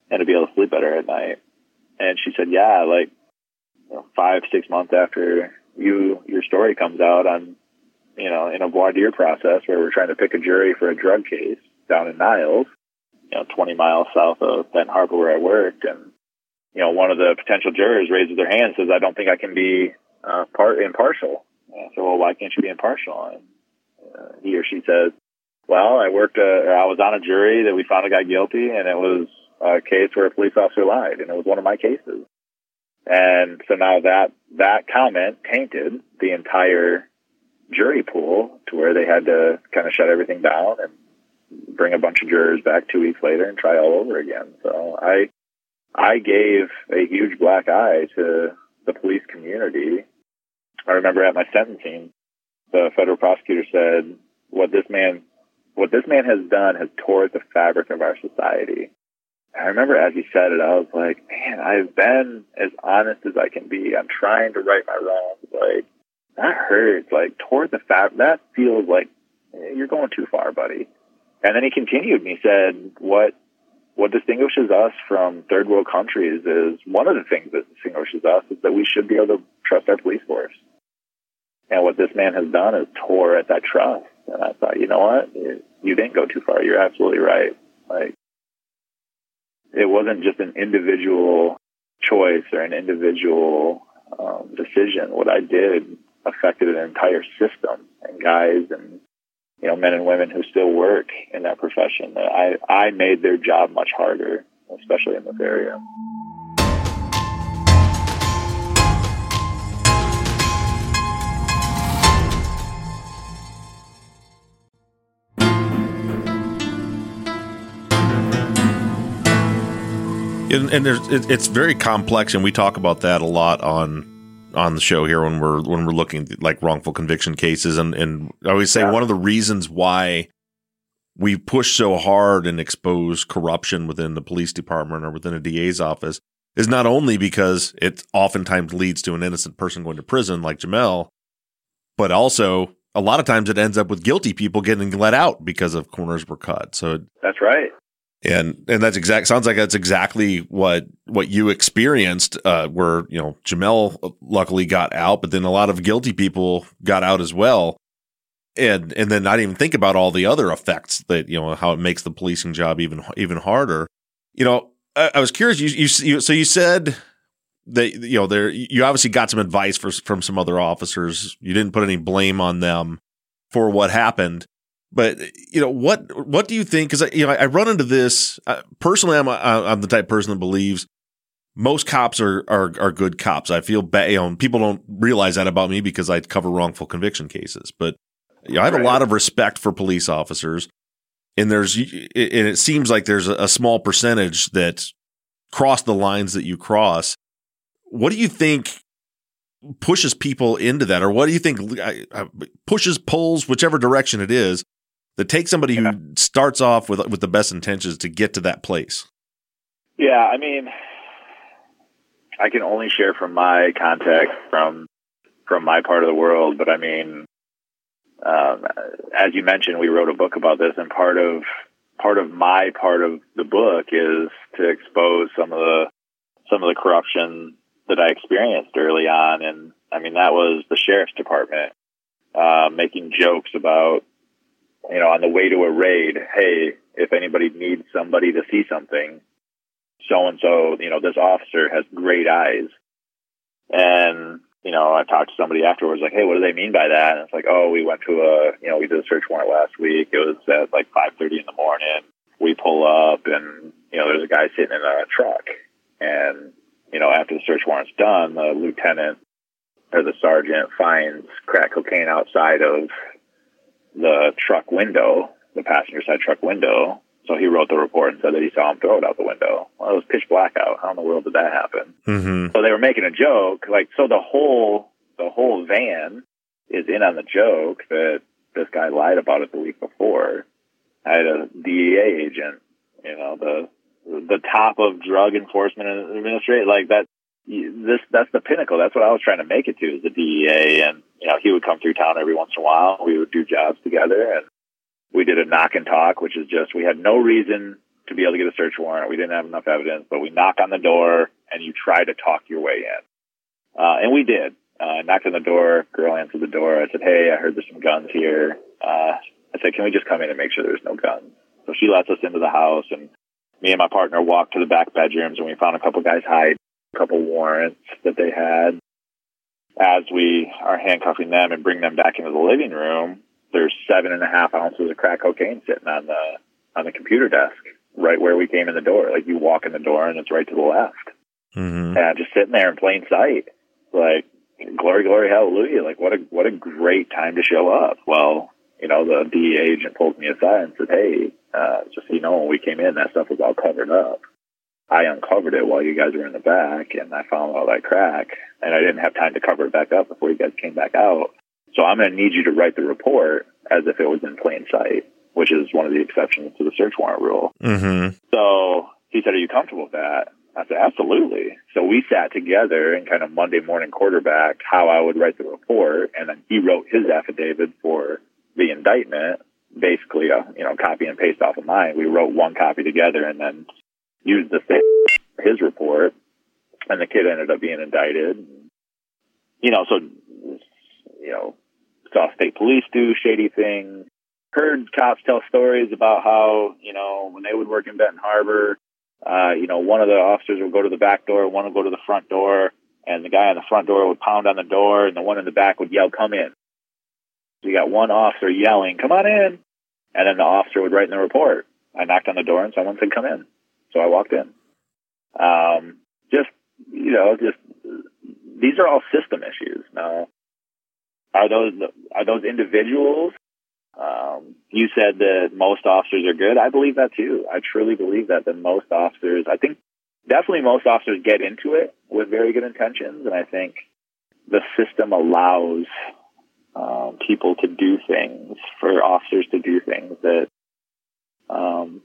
and to be able to sleep better at night. And she said, yeah, like you know, five, six months after you, your story comes out on, you know, in a voir dire process where we're trying to pick a jury for a drug case down in Niles, you know, twenty miles south of Benton Harbor where I worked. And, you know, one of the potential jurors raises their hand and says, I don't think I can be uh, part impartial. And I said, well, why can't you be impartial? And uh, he or she says, well, I worked, uh, I was on a jury that we found a guy guilty, and it was a case where a police officer lied, and it was one of my cases. And so now that, that comment tainted the entire jury pool to where they had to kind of shut everything down and bring a bunch of jurors back two weeks later and try all over again. So I, I gave a huge black eye to the police community. I remember at my sentencing, the federal prosecutor said, what this man, what this man has done has tore the fabric of our society. I remember as he said it, I was like, man, I've been as honest as I can be. I'm trying to right my wrongs. Like, that hurts. Like, toward the fabric, that feels like you're going too far, buddy. And then he continued and he said, what, what distinguishes us from third world countries is one of the things that distinguishes us is that we should be able to trust our police force. And what this man has done is tore at that trust. And I thought, you know what? You didn't go too far. You're absolutely right. Like, it wasn't just an individual choice or an individual um, decision. What I did affected an entire system, and guys and, you know, men and women who still work in that profession. I, I made their job much harder, especially in this area. And, and there's, it, it's very complex, and we talk about that a lot on on the show here when we're when we're looking at like wrongful conviction cases. And, and I always say yeah. one of the reasons why we push so hard and expose corruption within the police department or within a D A's office is not only because it oftentimes leads to an innocent person going to prison like Jamel, but also a lot of times it ends up with guilty people getting let out because of corners were cut. So that's right. And and that's exact sounds like that's exactly what what you experienced, uh, where, you know, Jamel luckily got out, but then a lot of guilty people got out as well. And and then not even think about all the other effects that, you know, how it makes the policing job even even harder. You know, I, I was curious. You, you you so you said that, you know, there you obviously got some advice for, from some other officers. You didn't put any blame on them for what happened. But, you know, what what do you think? Because, you know, I run into this uh, personally. I'm a, I'm the type of person that believes most cops are are, are good cops. I feel bad. You know, people don't realize that about me because I cover wrongful conviction cases. But you know, I have a lot of respect for police officers, and there's and it seems like there's a small percentage that cross the lines that you cross. What do you think pushes people into that, or what do you think pushes, pulls, whichever direction it is, that takes somebody yeah. who starts off with with the best intentions to get to that place? Yeah, I mean, I can only share from my context from from my part of the world, but I mean, um, as you mentioned, we wrote a book about this, and part of part of my part of the book is to expose some of the some of the corruption that I experienced early on, and I mean that was the sheriff's department uh, making jokes about, you know, on the way to a raid, hey, if anybody needs somebody to see something, so-and-so, you know, this officer has great eyes. And, you know, I talked to somebody afterwards, like, hey, what do they mean by that? And it's like, oh, we went to a, you know, we did a search warrant last week. It was at like five thirty in the morning. We pull up and, you know, there's a guy sitting in a truck. And, you know, after the search warrant's done, the lieutenant or the sergeant finds crack cocaine outside of the truck window, the passenger side truck window. So he wrote the report and said that he saw him throw it out the window. Well, it was pitch black out. How in the world did that happen? Mm-hmm. So they were making a joke. Like, so the whole, the whole van is in on the joke that this guy lied about it the week before. I had a D E A agent, you know, the, the top of drug enforcement administration, like that. This, that's the pinnacle. That's what I was trying to make it to, is the D E A. And, you know, he would come through town every once in a while. We would do jobs together, and we did a knock and talk, which is just, we had no reason to be able to get a search warrant. We didn't have enough evidence, but we knock on the door and you try to talk your way in. Uh, and we did. Uh, I knocked on the door. Girl answered the door. I said, hey, I heard there's some guns here. Uh, I said, can we just come in and make sure there's no guns? So she lets us into the house, and me and my partner walked to the back bedrooms, and we found a couple guys hiding, a couple warrants that they had. As we are handcuffing them and bring them back into the living room, there's seven and a half ounces of crack cocaine sitting on the on the computer desk, right where we came in the door. Like, you walk in the door and it's right to the left. Mm-hmm. And just sitting there in plain sight. Like, glory, glory, hallelujah. Like, what a what a great time to show up. Well, you know, the D E A agent pulled me aside and said, hey, uh, just so you know, when we came in, that stuff was all covered up. I uncovered it while you guys were in the back, and I found all that crack, and I didn't have time to cover it back up before you guys came back out. So I'm going to need you to write the report as if it was in plain sight, which is one of the exceptions to the search warrant rule. Mm-hmm. So he said, are you comfortable with that? I said, absolutely. So we sat together and kind of Monday morning quarterbacked how I would write the report, and then he wrote his affidavit for the indictment, basically a you know copy and paste off of mine. We wrote one copy together and then used the same for his report, and the kid ended up being indicted. You know, so you know, saw state police do shady things. Heard cops tell stories about how you know when they would work in Benton Harbor, uh, you know, one of the officers would go to the back door, one would go to the front door, and the guy on the front door would pound on the door, and the one in the back would yell, "Come in." So you got one officer yelling, "Come on in," and then the officer would write in the report, I knocked on the door and someone said, "Come in." So I walked in. Um, just, you know, just, these are all system issues. Now, are those, are those individuals? Um, you said that most officers are good. I believe that too. I truly believe that, that most officers, I think definitely most officers get into it with very good intentions. And I think the system allows um, people to do things, for officers to do things that, um,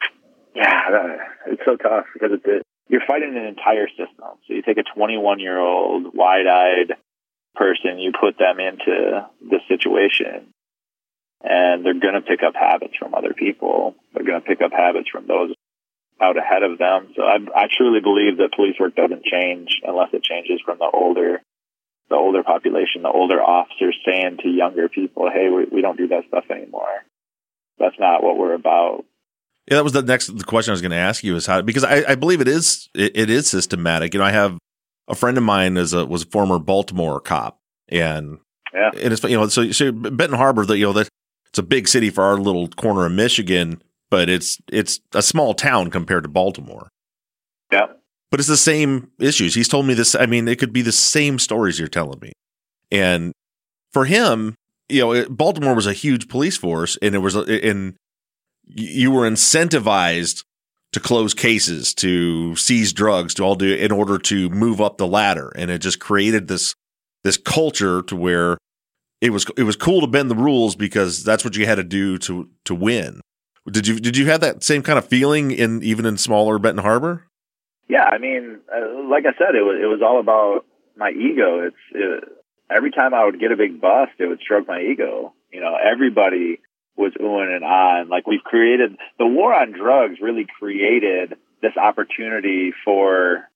yeah, it's so tough because it's a, you're fighting an entire system. So you take a twenty-one-year-old wide-eyed person, you put them into this situation, and they're going to pick up habits from other people. They're going to pick up habits from those out ahead of them. So I, I truly believe that police work doesn't change unless it changes from the older, the older population, the older officers saying to younger people, "Hey, we, we don't do that stuff anymore. That's not what we're about." Yeah, that was the next the question I was going to ask you is how, because I, I believe it is it, it is systematic. You know, I have a friend of mine is a was a former Baltimore cop, and yeah, and it's you know so, so Benton Harbor, that you know that it's a big city for our little corner of Michigan, but it's it's a small town compared to Baltimore. Yeah, but it's the same issues. He's told me this. I mean, it could be the same stories you're telling me, and for him, you know, it, Baltimore was a huge police force, and it was in. You were incentivized to close cases, to seize drugs, to all do in order to move up the ladder, and it just created this this culture to where it was it was cool to bend the rules because that's what you had to do to to win. Did you did you have that same kind of feeling in even in smaller Benton Harbor? Yeah, I mean, uh, like I said, it was it was all about my ego. It's it, every time I would get a big bust, it would stroke my ego. You know, everybody was oohing and ahhing. Like, we've created, the war on drugs really created this opportunity for,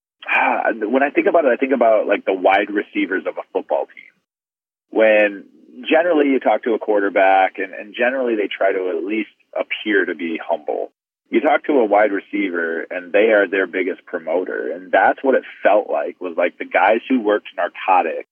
ah, when I think about it, I think about like the wide receivers of a football team. When generally you talk to a quarterback and, and generally they try to at least appear to be humble. You talk to a wide receiver and they are their biggest promoter. And that's what it felt like, was like the guys who worked narcotics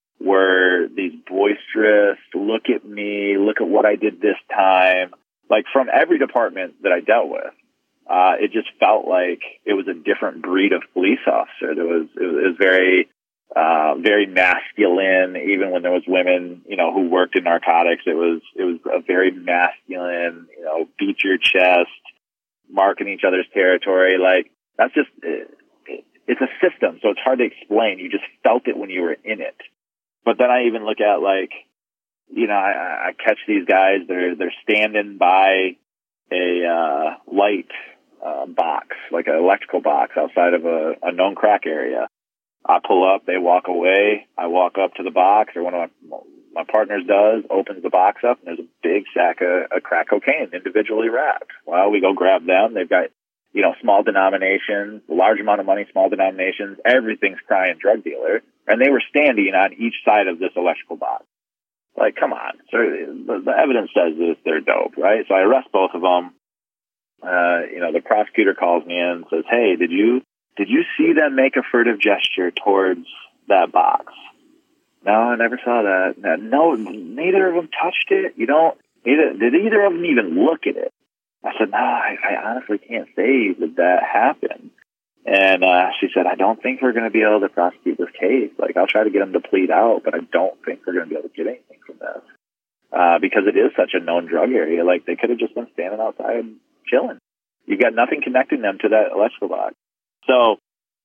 were these boisterous, look at me, look at what I did this time. Like, from every department that I dealt with, uh, it just felt like it was a different breed of police officer. There was, it was very, uh, very masculine. Even when there was women, you know, who worked in narcotics, it was, it was a very masculine, you know, beat your chest, marking each other's territory. Like, that's just, it, it's a system. So it's hard to explain. You just felt it when you were in it. But then I even look at, like, you know, I, I catch these guys, they're, they're standing by a, uh, light, uh, box, like an electrical box outside of a, a known crack area. I pull up, they walk away. I walk up to the box, or one of my, my partner's does, opens the box up, and there's a big sack of, of crack cocaine individually wrapped. Well, we go grab them. They've got, you know, small denominations, large amount of money, small denominations. Everything's crying drug dealer. And they were standing on each side of this electrical box. Like, come on. So the, the evidence says this, they're dope, right? So I arrest both of them. Uh, you know, the prosecutor calls me in and says, hey, did you, did you see them make a furtive gesture towards that box? No, I never saw that. No, neither of them touched it. You don't, either, did either of them even look at it? I said, no, I, I honestly can't say that that happened. And uh, she said, I don't think we're going to be able to prosecute this case. Like, I'll try to get them to plead out, but I don't think we're going to be able to get anything from this. Uh, because it is such a known drug area. Like, they could have just been standing outside chilling. You got nothing connecting them to that electrical box. So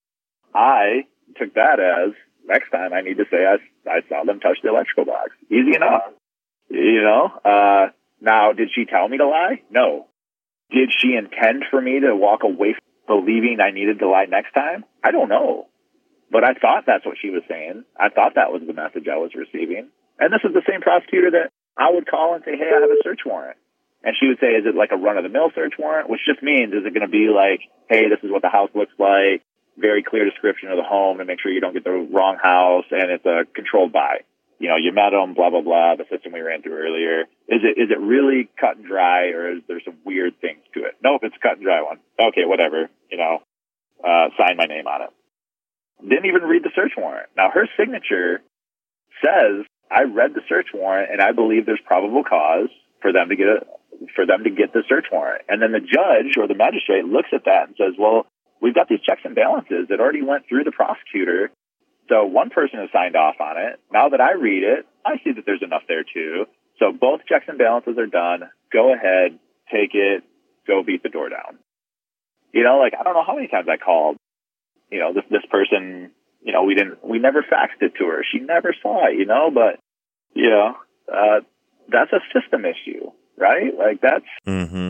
I took that as, next time I need to say I, I saw them touch the electrical box. Easy enough. You know? Uh, now, did she tell me to lie? No. Did she intend for me to walk away from believing I needed to lie next time? I don't know. But I thought that's what she was saying. I thought that was the message I was receiving. And this is the same prosecutor that I would call and say, hey, I have a search warrant. And she would say, is it like a run-of-the-mill search warrant? Which just means, is it going to be like, hey, this is what the house looks like, very clear description of the home, and make sure you don't get the wrong house, and it's a controlled buy. You know, you met them, blah, blah, blah, the system we ran through earlier. Is it is it really cut and dry, or is there some weird things to it? Nope, it's a cut and dry one. Okay, whatever, you know, uh, sign my name on it. Didn't even read the search warrant. Now, her signature says, I read the search warrant, and I believe there's probable cause for them to get a, for them to get the search warrant. And then the judge or the magistrate looks at that and says, well, we've got these checks and balances that already went through the prosecutor. So one person has signed off on it. Now that I read it, I see that there's enough there too. So both checks and balances are done. Go ahead, take it, go beat the door down. You know, like, I don't know how many times I called, you know, this, this person, you know, we didn't, we never faxed it to her. She never saw it, you know, but, you know, uh, that's a system issue, right? Like, that's, mm-hmm.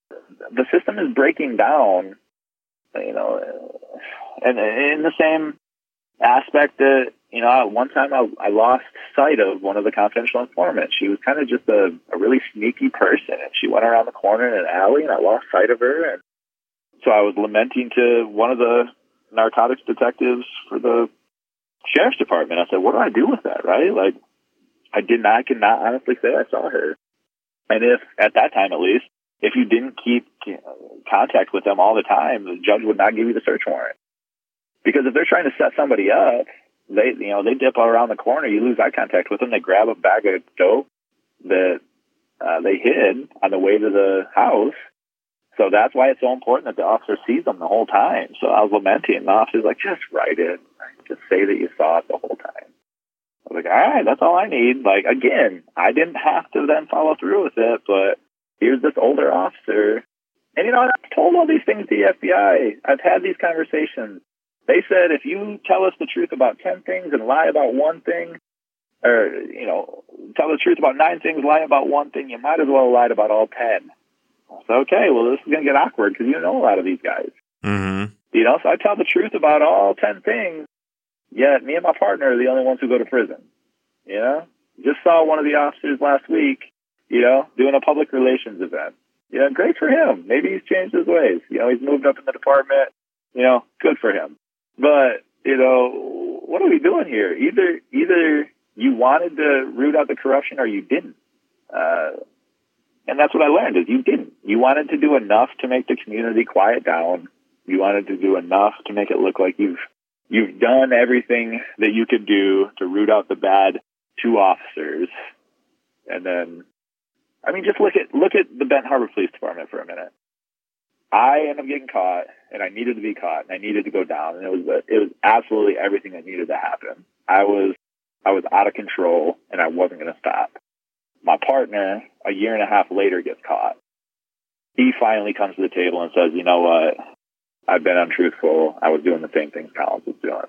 the system is breaking down, you know, and in the same aspect that, you know, at one time I, I lost sight of one of the confidential informants. She was kind of just a, a really sneaky person, and she went around the corner in an alley, and I lost sight of her. And so I was lamenting to one of the narcotics detectives for the sheriff's department. I said, what do I do with that, right? Like, I did not, I cannot honestly say I saw her. And if, at that time at least, if you didn't keep contact with them all the time, the judge would not give you the search warrant. Because if they're trying to set somebody up, they, you know, they dip around the corner, you lose eye contact with them, they grab a bag of dope that uh, they hid on the way to the house. So that's why it's so important that the officer sees them the whole time. So I was lamenting, and the officer's like, just write it. Just say that you saw it the whole time. I was like, all right, that's all I need. Like, again, I didn't have to then follow through with it, but here's this older officer. And, you know, I've told all these things to the F B I. I've had these conversations. They said, if you tell us the truth about ten things and lie about one thing, or, you know, tell the truth about nine things, lie about one thing, you might as well have lied about all ten. I said, okay, well, this is going to get awkward because you know a lot of these guys. Mm-hmm. You know, so I tell the truth about all ten things, yet me and my partner are the only ones who go to prison. You know? Just saw one of the officers last week, you know, doing a public relations event. You know, great for him. Maybe he's changed his ways. You know, he's moved up in the department. You know, good for him. But, you know, what are we doing here? Either either you wanted to root out the corruption or you didn't. Uh, and that's what I learned, is you didn't. You wanted to do enough to make the community quiet down. You wanted to do enough to make it look like you've you've done everything that you could do to root out the bad two officers. And then, I mean, just look at look at the Benton Harbor Police Department for a minute. I ended up getting caught, and I needed to be caught, and I needed to go down, and it was it was absolutely everything that needed to happen. I was I was out of control, and I wasn't going to stop. My partner, a year and a half later, gets caught. He finally comes to the table and says, you know what, I've been untruthful. I was doing the same things Collins was doing.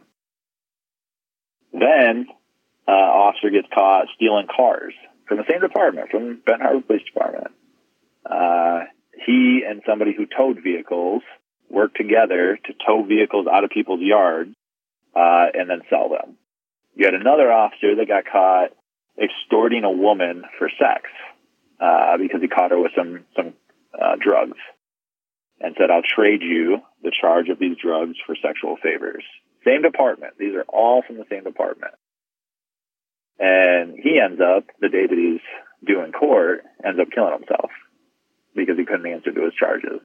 Then, uh, officer gets caught stealing cars from the same department, from Benton Harbor Police Department. Uh, he and somebody who towed vehicles worked together to tow vehicles out of people's yards uh, and then sell them. You had another officer that got caught extorting a woman for sex uh, because he caught her with some some uh, drugs, and said, "I'll trade you the charge of these drugs for sexual favors." Same department. These are all from the same department. And he ends up, the day that he's due in court, ends up killing himself because he couldn't answer to his charges.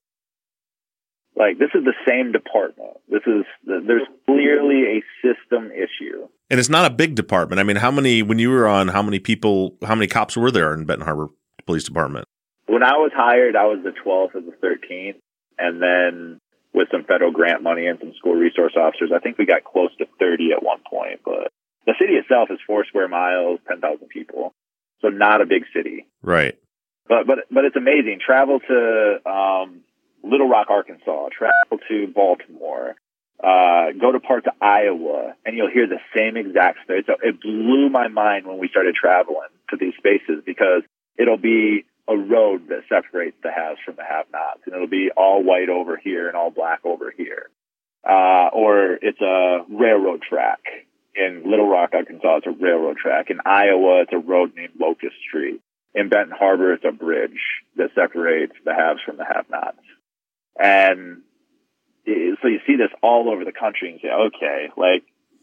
Like, this is the same department. This is, there's clearly a system issue. And it's not a big department. I mean, how many, when you were on, how many people, how many cops were there in Benton Harbor Police Department? When I was hired, I was the twelfth of the thirteenth. And then with some federal grant money and some school resource officers, I think we got close to thirty at one point. But the city itself is four square miles, ten thousand people. So not a big city. Right. But, but, but it's amazing. Travel to, um, Little Rock, Arkansas, travel to Baltimore, uh, go to parts of Iowa, and you'll hear the same exact story. So it blew my mind when we started traveling to these spaces, because it'll be a road that separates the haves from the have-nots, and it'll be all white over here and all black over here. Uh, or it's a railroad track. In Little Rock, Arkansas, it's a railroad track. In Iowa, it's a road named Locust Street. In Benton Harbor, it's a bridge that separates the haves from the have-nots. And so you see this all over the country and say, okay, like,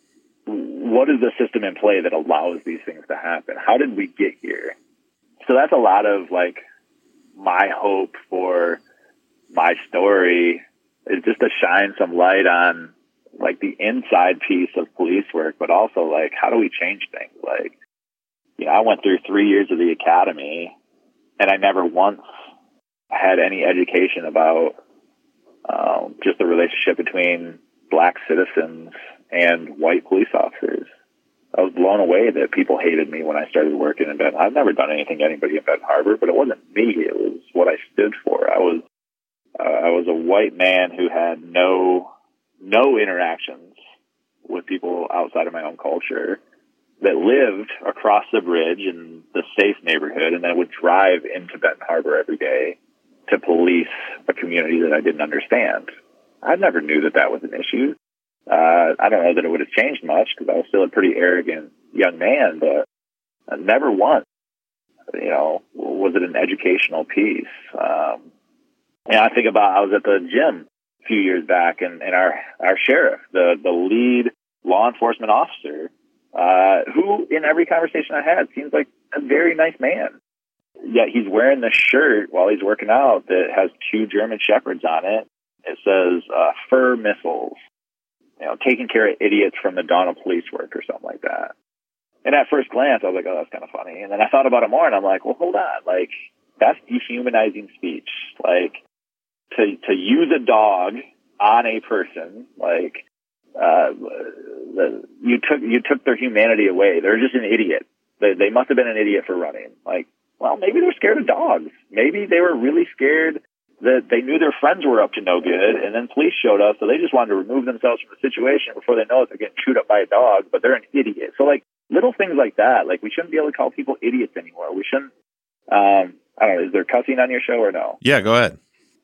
what is the system in play that allows these things to happen? How did we get here? So that's a lot of, like, my hope for my story is just to shine some light on, like, the inside piece of police work, but also, like, how do we change things? Like, you know, I went through three years of the academy, and I never once had any education about um, just the relationship between black citizens and white police officers. I was blown away that people hated me when I started working in Benton. I've never done anything to anybody in Benton Harbor, but it wasn't me. It was what I stood for. I was uh, I was a white man who had no no interactions with people outside of my own culture, that lived across the bridge in the safe neighborhood, and then would drive into Benton Harbor every day to police a community that I didn't understand. I never knew that that was an issue. Uh, I don't know that it would have changed much, because I was still a pretty arrogant young man, but never once, you know, was it an educational piece. Um, and I think about, I was at the gym a few years back, and, and our, our sheriff, the, the lead law enforcement officer, uh, who in every conversation I had seems like a very nice man. Yet he's wearing this shirt while he's working out that has two German Shepherds on it. It says, uh, fur missiles, you know, taking care of idiots from the dawn of police work or something like that. And at first glance, I was like, oh, that's kind of funny. And then I thought about it more, and I'm like, well, hold on. Like, that's dehumanizing speech. Like, to to use a dog on a person, like, uh, the, you took you took their humanity away. They're just an idiot. They, they must have been an idiot for running. Like, well, maybe they're scared of dogs. Maybe they were really scared that they knew their friends were up to no good, and then police showed up, so they just wanted to remove themselves from the situation before they know it, they're getting chewed up by a dog, but they're an idiot. So, like, little things like that. Like, we shouldn't be able to call people idiots anymore. We shouldn't, um, I don't know, is there cussing on your show or no? Yeah, go ahead.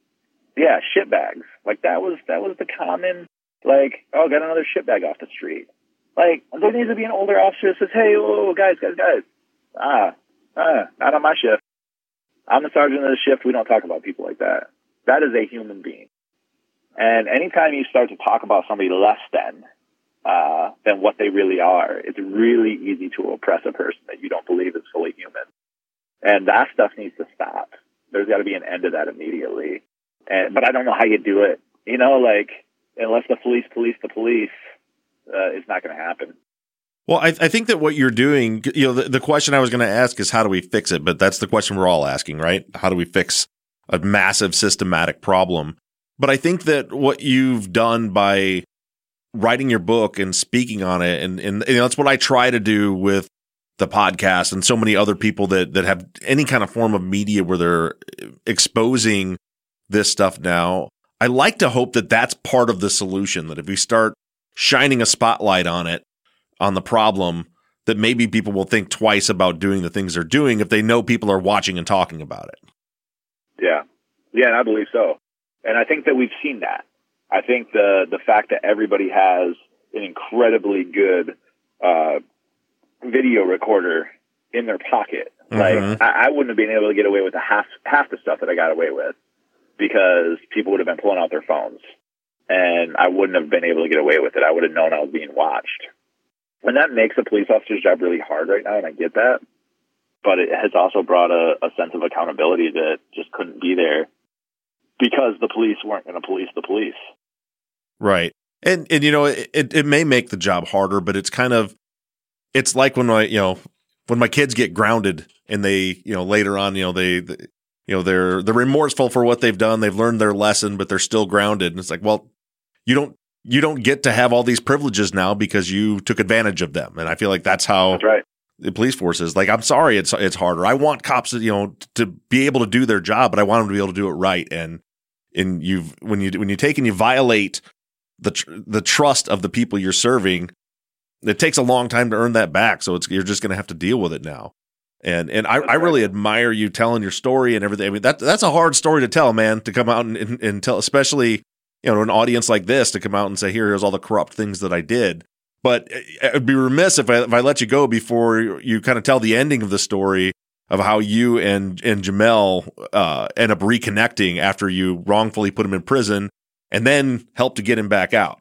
Yeah, shitbags. Like, that was, that was the common, like, oh, got another shitbag off the street. Like, there needs to be an older officer that says, hey, whoa, guys, guys, guys. Ah, ah, not on my shift. I'm the sergeant of the shift. We don't talk about people like that. That is a human being. And anytime you start to talk about somebody less than, uh, than what they really are, it's really easy to oppress a person that you don't believe is fully human. And that stuff needs to stop. There's got to be an end to that immediately. And, but I don't know how you do it. You know, like, unless the police police the police, uh, it's not going to happen. Well, I, I think that what you're doing, you know, the, the question I was going to ask is how do we fix it? But that's the question we're all asking, right? How do we fix a massive systematic problem? But I think that what you've done by writing your book and speaking on it, and, and, and that's what I try to do with the podcast and so many other people that, that have any kind of form of media where they're exposing this stuff now. I like to hope that that's part of the solution, that if we start shining a spotlight on it, on the problem, that maybe people will think twice about doing the things they're doing if they know people are watching and talking about it. Yeah. Yeah, and I believe so. And I think that we've seen that. I think the the fact that everybody has an incredibly good uh, video recorder in their pocket. Mm-hmm. Like I, I wouldn't have been able to get away with the half half the stuff that I got away with because people would have been pulling out their phones, and I wouldn't have been able to get away with it. I would have known I was being watched. And that makes a police officer's job really hard right now, and I get that. But it has also brought a, a sense of accountability that just couldn't be there because the police weren't going to police the police. Right. And, and you know, it, it may make the job harder, but it's kind of, it's like when my, you know, when my kids get grounded and they, you know, later on, you know, they, they you know, they're, they're remorseful for what they've done. They've learned their lesson, but they're still grounded. And it's like, well, you don't, you don't get to have all these privileges now because you took advantage of them. And I feel like that's how that's right. the police force is. Like, I'm sorry, it's it's harder. I want cops to, you know, to be able to do their job, but I want them to be able to do it right. And and you've when you when you take and you violate the tr- the trust of the people you're serving, it takes a long time to earn that back. So it's you're just going to have to deal with it now. And and I, I really admire you telling your story and everything. I mean, that that's a hard story to tell, man. To come out and, and, and tell, especially you know, an audience like this, to come out and say, "Here, here's all the corrupt things that I did." But it would be remiss if I if I let you go before you kind of tell the ending of the story of how you and and Jamel uh, end up reconnecting after you wrongfully put him in prison, and then help to get him back out.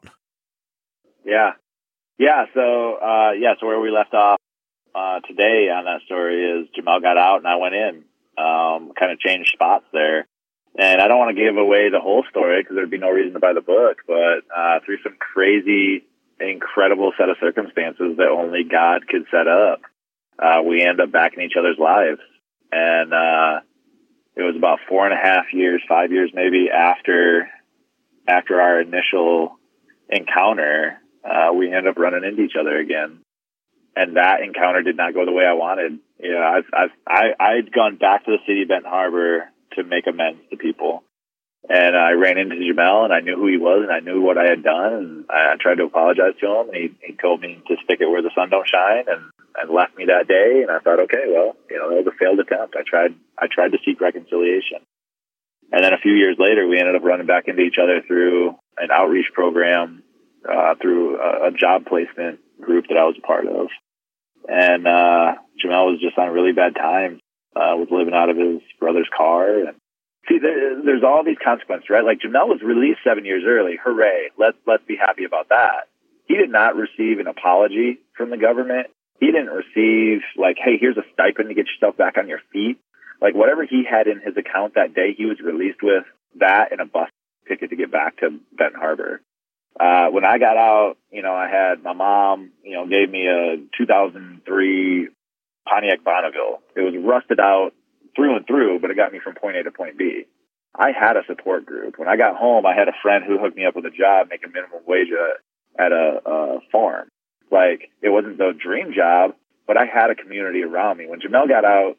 Yeah, yeah. So uh, yeah, so where we left off uh, today on that story is Jamel got out and I went in, um, kind of changed spots there. And I don't want to give away the whole story because there'd be no reason to buy the book, but uh, through some crazy, incredible set of circumstances that only God could set up, uh, we end up back in each other's lives. And uh, it was about four and a half years, five years maybe after after our initial encounter, uh, we ended up running into each other again. And that encounter did not go the way I wanted. You know, I've, I've, I, I'd gone back to the city of Benton Harbor to make amends to people. And I ran into Jamel, and I knew who he was, and I knew what I had done, and I tried to apologize to him, and he, he told me to stick it where the sun don't shine, and, and left me that day. And I thought, okay, well, you know, that was a failed attempt. I tried, I tried to seek reconciliation. And then a few years later, we ended up running back into each other through an outreach program, uh, through a, a job placement group that I was a part of. And uh, Jamel was just on really bad times, uh, was living out of his brother's car. And see, there, there's all these consequences, right? Like Jamel was released seven years early. Hooray. Let's, let's be happy about that. He did not receive an apology from the government. He didn't receive like, hey, here's a stipend to get yourself back on your feet. Like whatever he had in his account that day, he was released with that and a bus ticket to get back to Benton Harbor. Uh, when I got out, you know, I had my mom, you know, gave me a two thousand three Pontiac Bonneville. It was rusted out through and through, but it got me from point A to point B. I had a support group. When I got home, I had a friend who hooked me up with a job making minimum wage at a, a farm. Like, it wasn't the dream job, but I had a community around me. When Jamel got out,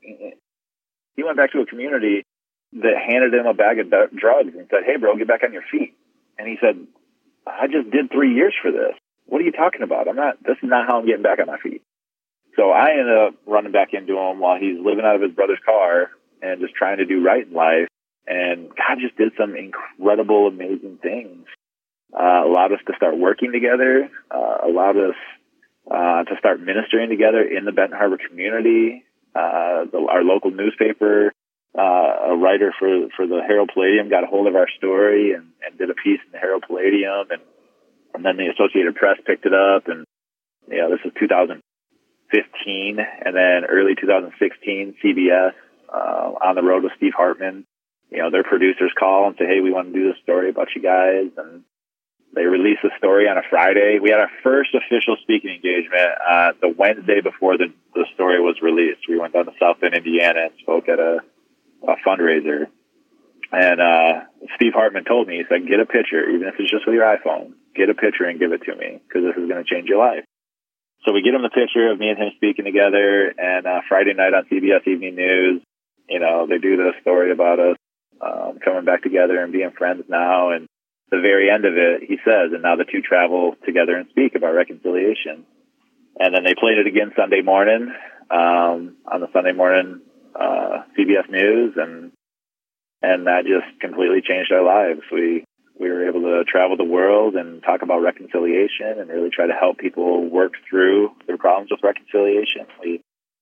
he went back to a community that handed him a bag of d- drugs and said, hey, bro, get back on your feet. And he said, I just did three years for this. What are you talking about? I'm not, this is not how I'm getting back on my feet. So I ended up running back into him while he's living out of his brother's car and just trying to do right in life. And God just did some incredible, amazing things. Uh, allowed us to start working together, uh, allowed us uh, to start ministering together in the Benton Harbor community. Uh, the, our local newspaper, uh, a writer for, for the Herald Palladium got a hold of our story and, and did a piece in the Herald Palladium. And, and then the Associated Press picked it up. And, you know, this is two thousand fifteen. And then early two thousand sixteen, C B S, uh, On the Road with Steve Hartman, you know, their producers call and say, hey, we want to do this story about you guys. And they released the story on a Friday. We had our first official speaking engagement uh, the Wednesday before the, the story was released. We went down to South Bend, Indiana, and spoke at a, a fundraiser. And uh, Steve Hartman told me, he said, get a picture, even if it's just with your iPhone, get a picture and give it to me because this is going to change your life. So we get him the picture of me and him speaking together, and uh, Friday night on C B S Evening News, you know, they do the story about us um, coming back together and being friends now. And the very end of it, he says, and now the two travel together and speak about reconciliation. And then they played it again Sunday morning, um, on the Sunday morning uh, C B S News, and and that just completely changed our lives. We we were able to travel the world and talk about reconciliation and really try to help people work through their problems with reconciliation. We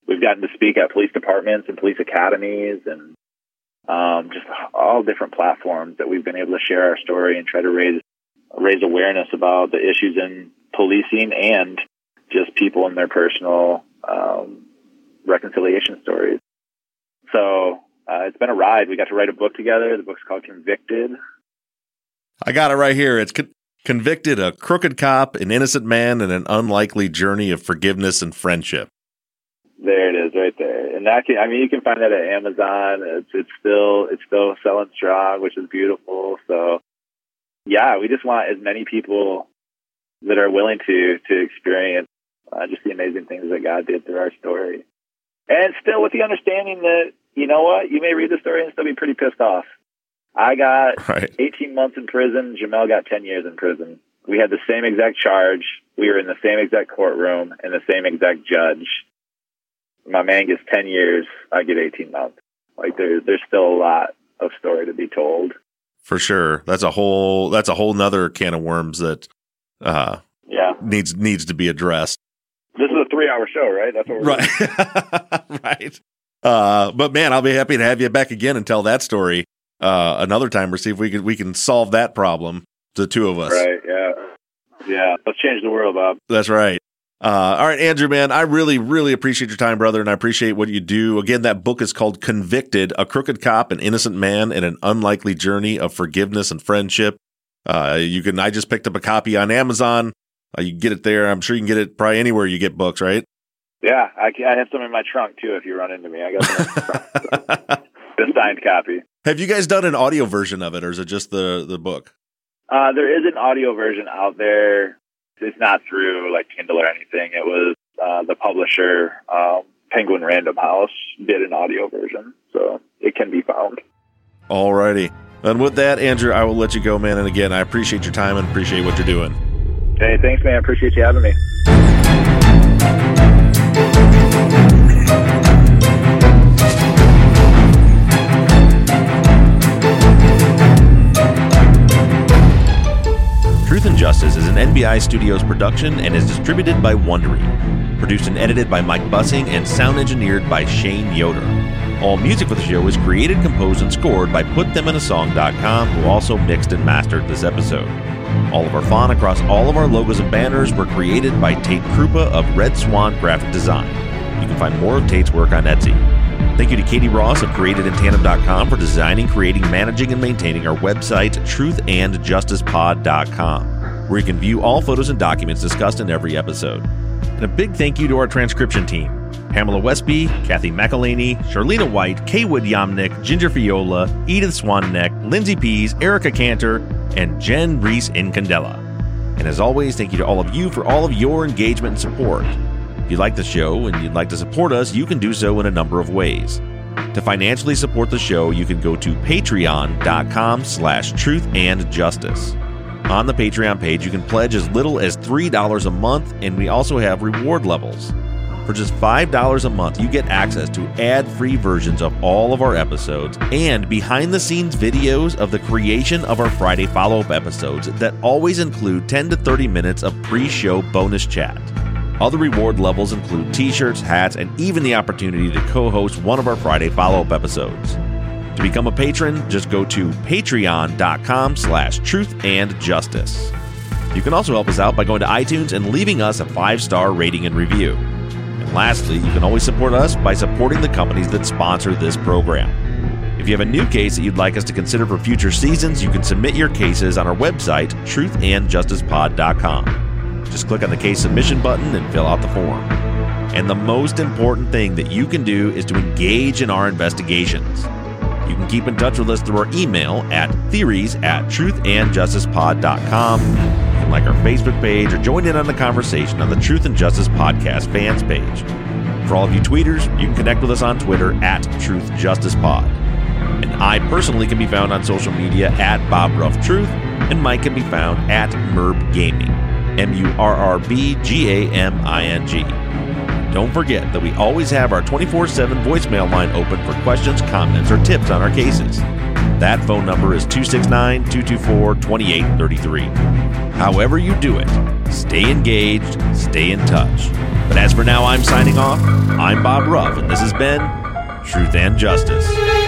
we've gotten to speak at police departments and police academies and um, just all different platforms that we've been able to share our story and try to raise raise awareness about the issues in policing and just people in their personal um, reconciliation stories. So uh, it's been a ride. We got to write a book together. The book's called Convicted. I got it right here. It's Con- Convicted, a crooked cop, an innocent man, and an unlikely journey of forgiveness and friendship. There it is, right there. And that can, I mean, you can find that at Amazon. It's it's still it's still selling strong, which is beautiful. So, yeah, we just want as many people that are willing to to experience uh, just the amazing things that God did through our story. And still with the understanding that, you know what, you may read the story and still be pretty pissed off. I got right. eighteen months in prison. Jamel got ten years in prison. We had the same exact charge. We were in the same exact courtroom and the same exact judge. My man gets ten years. I get eighteen months. Like there's there's still a lot of story to be told. For sure. That's a whole that's a whole nother can of worms that uh, yeah needs needs to be addressed. This is a three-hour show, right? That's what we're right. right. Uh, but man, I'll be happy to have you back again and tell that story uh, another time, or see if we can we can solve that problem, the two of us. Right. Yeah. Yeah. Let's change the world, Bob. That's right. Uh, all right, Andrew, man, I really, really appreciate your time, brother, and I appreciate what you do. Again, that book is called Convicted, a crooked cop, an innocent man, and an unlikely journey of forgiveness and friendship. Uh, you can. I just picked up a copy on Amazon. Uh, you can get it there. I'm sure you can get it probably anywhere you get books, right? Yeah, I, I have some in my trunk, too, if you run into me. I got some in my trunk. So. The signed copy. Have you guys done an audio version of it, or is it just the, the book? Uh, there is an audio version out there. It's not through like Kindle or anything. It was uh, the publisher, um, Penguin Random House, did an audio version, so it can be found. All righty. And with that, Andrew, I will let you go, man. And again, I appreciate your time and appreciate what you're doing. Hey, thanks, man. I appreciate you having me. Truth and Justice is an N B I Studios production and is distributed by Wondery. Produced and edited by Mike Bussing and sound engineered by Shane Yoder. All music for the show is created, composed, and scored by put them in a song dot com, who also mixed and mastered this episode. All of our font across all of our logos and banners were created by Tate Krupa of Red Swan Graphic Design. You can find more of Tate's work on Etsy. Thank you to Katie Ross of created in tandem dot com for designing, creating, managing, and maintaining our website, truth and justice pod dot com, where you can view all photos and documents discussed in every episode. And a big thank you to our transcription team, Pamela Westby, Kathy McElhaney, Charlena White, Kaywood Yomnick, Ginger Fiola, Edith Swanneck, Lindsay Pease, Erica Cantor, and Jen Reese Incandela. And as always, thank you to all of you for all of your engagement and support. If you like the show and you'd like to support us, you can do so in a number of ways. To financially support the show, you can go to patreon dot com slash truth and justice. On the Patreon page, you can pledge as little as three dollars a month, and we also have reward levels. For just five dollars a month, you get access to ad-free versions of all of our episodes and behind-the-scenes videos of the creation of our Friday follow-up episodes that always include ten to thirty minutes of pre-show bonus chat. Other reward levels include t-shirts, hats, and even the opportunity to co-host one of our Friday follow-up episodes. To become a patron, just go to patreon dot com slash truth and justice. You can also help us out by going to iTunes and leaving us a five-star rating and review. And lastly, you can always support us by supporting the companies that sponsor this program. If you have a new case that you'd like us to consider for future seasons, you can submit your cases on our website, truth and justice pod dot com. Just click on the case submission button and fill out the form. And the most important thing that you can do is to engage in our investigations. You can keep in touch with us through our email at theories at truth and justice pod dot com. You can like our Facebook page or join in on the conversation on the Truth and Justice Podcast fans page. For all of you tweeters, you can connect with us on Twitter at Truth Justice Pod. And I personally can be found on social media at Bob Ruff Truth, and Mike can be found at Murb Gaming, M U R R B G A M I N G. Don't forget that we always have our twenty-four seven voicemail line open for questions, comments, or tips on our cases. That phone number is two six nine, two two four, two eight three three. However you do it, stay engaged, stay in touch. But as for now, I'm signing off. I'm Bob Ruff, and this has been Truth and Justice.